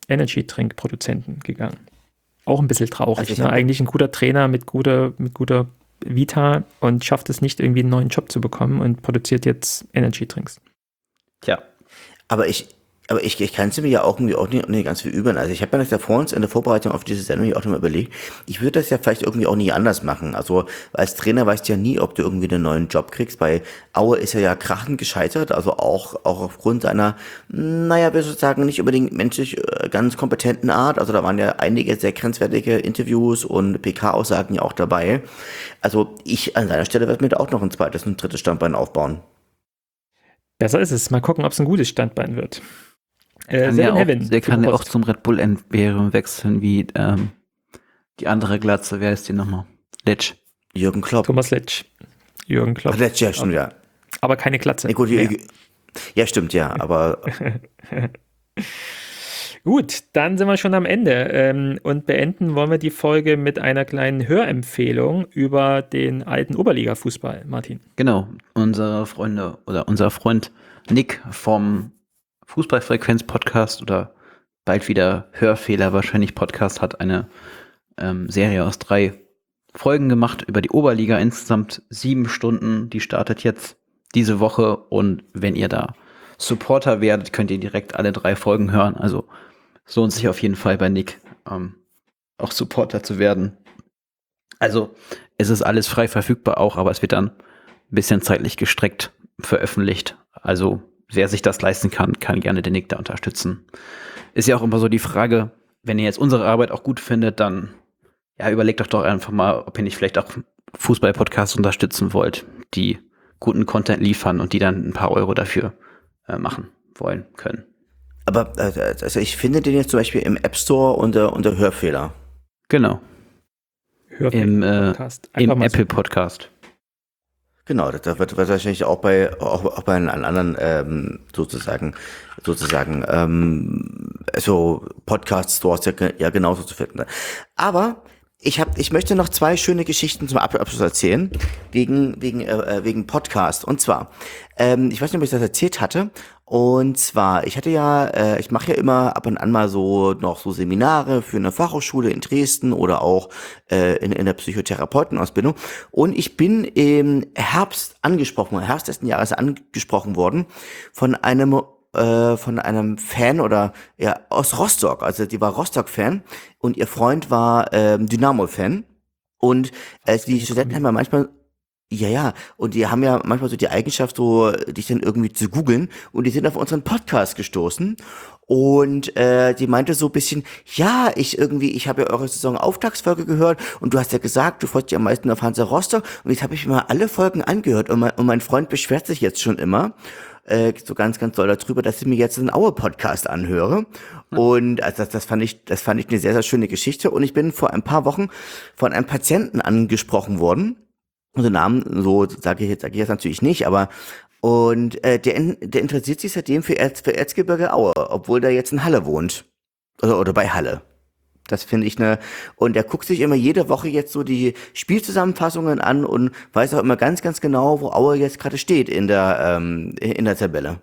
Energy-Drink-Produzenten gegangen. Auch ein bisschen traurig. Also ich ne? hab- Eigentlich ein guter Trainer mit guter, mit guter Vita und schafft es nicht, irgendwie einen neuen Job zu bekommen und produziert jetzt Energy-Drinks. Tja, Aber ich, aber ich, ich kann es mir ja auch irgendwie auch nicht, nicht ganz viel üben. Also ich habe mir das ja vor uns in der Vorbereitung auf diese Sendung auch nochmal überlegt, ich würde das ja vielleicht irgendwie auch nie anders machen. Also als Trainer weißt du ja nie, ob du irgendwie einen neuen Job kriegst. Bei Aue ist er ja krachend gescheitert, also auch, auch aufgrund seiner, naja, wir sagen nicht unbedingt menschlich äh, ganz kompetenten Art. Also da waren ja einige sehr grenzwertige Interviews und P K-Aussagen ja auch dabei. Also ich an seiner Stelle werde mir da auch noch ein zweites und ein drittes Standbein aufbauen. Besser ist es. Mal gucken, ob es ein gutes Standbein wird. Äh, kann Seven ja auch, Heaven, der kann ja auch Post. zum Red Bull Imperium wechseln, wie ähm, die andere Glatze. Wer ist die nochmal? Letsch. Jürgen Klopp. Thomas Letsch. Jürgen Klopp. Ach, letztes Jahr stimmt, ja. Aber keine Glatze. Nee, gut, mehr. ja. ja, stimmt, ja, aber Gut, dann sind wir schon am Ende ähm, und beenden wollen wir die Folge mit einer kleinen Hörempfehlung über den alten Oberliga-Fußball, Martin. Genau, unsere Freunde oder unser Freund Nick vom Fußballfrequenz-Podcast oder bald wieder Hörfehler wahrscheinlich Podcast hat eine ähm, Serie aus drei Folgen gemacht über die Oberliga, insgesamt sieben Stunden. Die startet jetzt diese Woche und wenn ihr da Supporter werdet, könnt ihr direkt alle drei Folgen hören. Also es lohnt sich auf jeden Fall bei Nick ähm, auch Supporter zu werden. Also es ist alles frei verfügbar auch, aber es wird dann ein bisschen zeitlich gestreckt veröffentlicht. Also wer sich das leisten kann, kann gerne den Nick da unterstützen. Ist ja auch immer so die Frage, wenn ihr jetzt unsere Arbeit auch gut findet, dann ja, überlegt doch doch einfach mal, ob ihr nicht vielleicht auch Fußball-Podcasts unterstützen wollt, die guten Content liefern und die dann ein paar Euro dafür äh, machen wollen können. aber äh, also ich finde den jetzt zum Beispiel im App Store unter, unter Hörfehler. Genau, im, äh, Podcast. Einfach im mal Apple Podcast. Genau, das das wird wird wahrscheinlich auch bei auch, auch bei einen anderen ähm, sozusagen sozusagen ähm, so Podcast Stores ja, ge- ja genauso zu finden. Aber ich habe ich möchte noch zwei schöne Geschichten zum Ab- Abschluss erzählen wegen wegen äh, wegen Podcast und zwar ähm, ich weiß nicht, ob ich das erzählt hatte. Und zwar, ich hatte ja, äh, ich mache ja immer ab und an mal so noch so Seminare für eine Fachhochschule in Dresden oder auch äh, in, in der Psychotherapeutenausbildung. Und ich bin im Herbst angesprochen, im Herbst letzten Jahres angesprochen worden von einem äh, von einem Fan oder ja aus Rostock. Also die war Rostock-Fan und ihr Freund war ähm, Dynamo-Fan. Und äh, die Studenten haben ja manchmal ja, ja, und die haben ja manchmal so die Eigenschaft, so dich dann irgendwie zu googeln und die sind auf unseren Podcast gestoßen und äh, die meinte so ein bisschen, ja, ich irgendwie, ich habe ja eure Saison-Auftaktsfolge gehört und du hast ja gesagt, du folgst ja am meisten auf Hansa Rostock und jetzt habe ich mir mal alle Folgen angehört und mein, und mein Freund beschwert sich jetzt schon immer, äh, so ganz, ganz doll darüber, dass ich mir jetzt einen Aue-Podcast anhöre. Und also das, das fand ich, das fand ich eine sehr, sehr schöne Geschichte und ich bin vor ein paar Wochen von einem Patienten angesprochen worden. Also Namen, so sage ich jetzt, sage ich jetzt natürlich nicht, aber und äh, der, der interessiert sich seitdem für, Erz, für Erzgebirge Aue, obwohl der jetzt in Halle wohnt. Oder, oder bei Halle. Das finde ich eine, und der guckt sich immer jede Woche jetzt so die Spielzusammenfassungen an und weiß auch immer ganz, ganz genau, wo Aue jetzt gerade steht in der, ähm, in der Tabelle.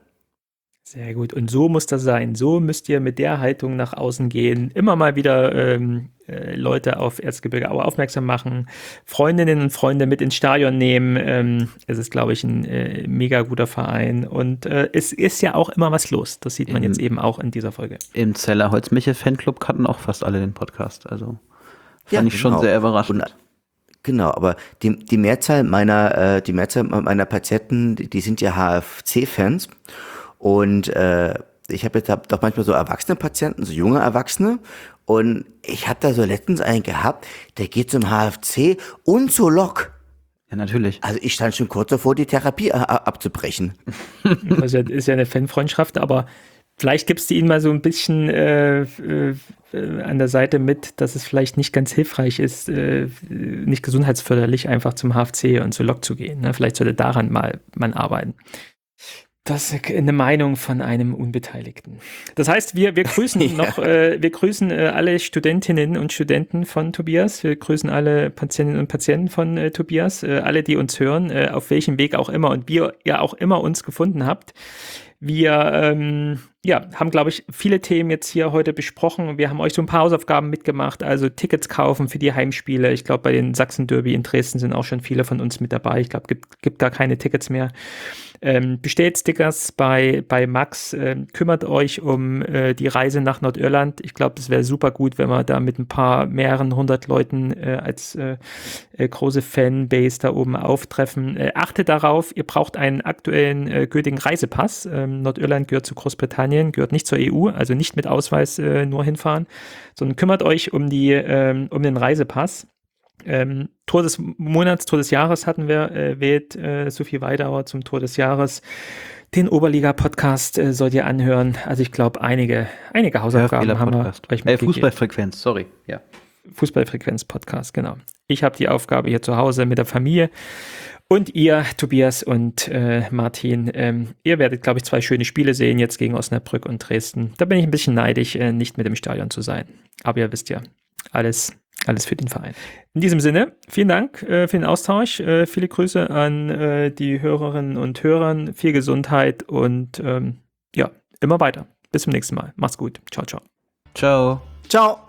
Sehr gut. Und so muss das sein. So müsst ihr mit der Haltung nach außen gehen. Immer mal wieder ähm, äh, Leute auf Erzgebirge Aue aufmerksam machen. Freundinnen und Freunde mit ins Stadion nehmen. Ähm, es ist, glaube ich, ein äh, mega guter Verein. Und äh, es ist ja auch immer was los. Das sieht man Im- jetzt eben auch in dieser Folge. Im Zeller Holzmichel Fanclub kannten auch fast alle den Podcast. Also fand Ja, ich schon genau. sehr überraschend. Und, genau, aber die, die Mehrzahl meiner, äh, die Mehrzahl meiner Patienten, die, die sind ja H F C-Fans. Und äh, ich habe jetzt hab doch manchmal so erwachsene Patienten, so junge Erwachsene. Und ich habe da so letztens einen gehabt, der geht zum H F C und zur Lok. Ja, natürlich. Also ich stand schon kurz davor, die Therapie a- a- abzubrechen. Das ist ja, ist ja eine Fanfreundschaft, aber vielleicht gibst du ihnen mal so ein bisschen äh, äh, an der Seite mit, dass es vielleicht nicht ganz hilfreich ist, äh, nicht gesundheitsförderlich, einfach zum H F C und zur Lok zu gehen. Ne? Vielleicht sollte daran mal man arbeiten. Das ist eine Meinung von einem Unbeteiligten. Das heißt, wir, wir grüßen Ja. noch, äh, wir grüßen äh, alle Studentinnen und Studenten von Tobias. Wir grüßen alle Patientinnen und Patienten von äh, Tobias, äh, alle, die uns hören, äh, auf welchem Weg auch immer und wie ihr auch immer uns gefunden habt. Wir ähm, ja, haben, glaube ich, viele Themen jetzt hier heute besprochen. Wir haben euch so ein paar Hausaufgaben mitgemacht, also Tickets kaufen für die Heimspiele. Ich glaube, bei den Sachsen-Derby in Dresden sind auch schon viele von uns mit dabei. Ich glaube, gibt, gibt gar keine Tickets mehr. Ähm, bestellt Stickers bei, bei Max, ähm, kümmert euch um äh, die Reise nach Nordirland. Ich glaube, das wäre super gut, wenn wir da mit ein paar mehreren hundert Leuten äh, als äh, äh, große Fanbase da oben auftreffen. Äh, achtet darauf, ihr braucht einen aktuellen äh, gültigen Reisepass. Ähm, Nordirland gehört zu Großbritannien, gehört nicht zur E U, also nicht mit Ausweis äh, nur hinfahren, sondern kümmert euch um, die, ähm, um den Reisepass. Ähm, Tor des Monats, Tor des Jahres hatten wir, äh, wählt äh, Sophie Weidauer zum Tor des Jahres. Den Oberliga-Podcast äh, sollt ihr anhören. Also ich glaube, einige, einige Hausaufgaben haben wir euch äh, mitgegeben. Fußballfrequenz, sorry. Ja. Fußballfrequenz-Podcast, genau. Ich habe die Aufgabe hier zu Hause mit der Familie. Und ihr, Tobias und äh, Martin, ähm, ihr werdet, glaube ich, zwei schöne Spiele sehen, jetzt gegen Osnabrück und Dresden. Da bin ich ein bisschen neidisch, äh, nicht mit im Stadion zu sein. Aber ihr wisst ja, alles Alles für den Verein. In diesem Sinne, vielen Dank äh, für den Austausch. Äh, viele Grüße an äh, die Hörerinnen und Hörer. Viel Gesundheit und ähm, ja, immer weiter. Bis zum nächsten Mal. Macht's gut. Ciao, ciao. Ciao. Ciao.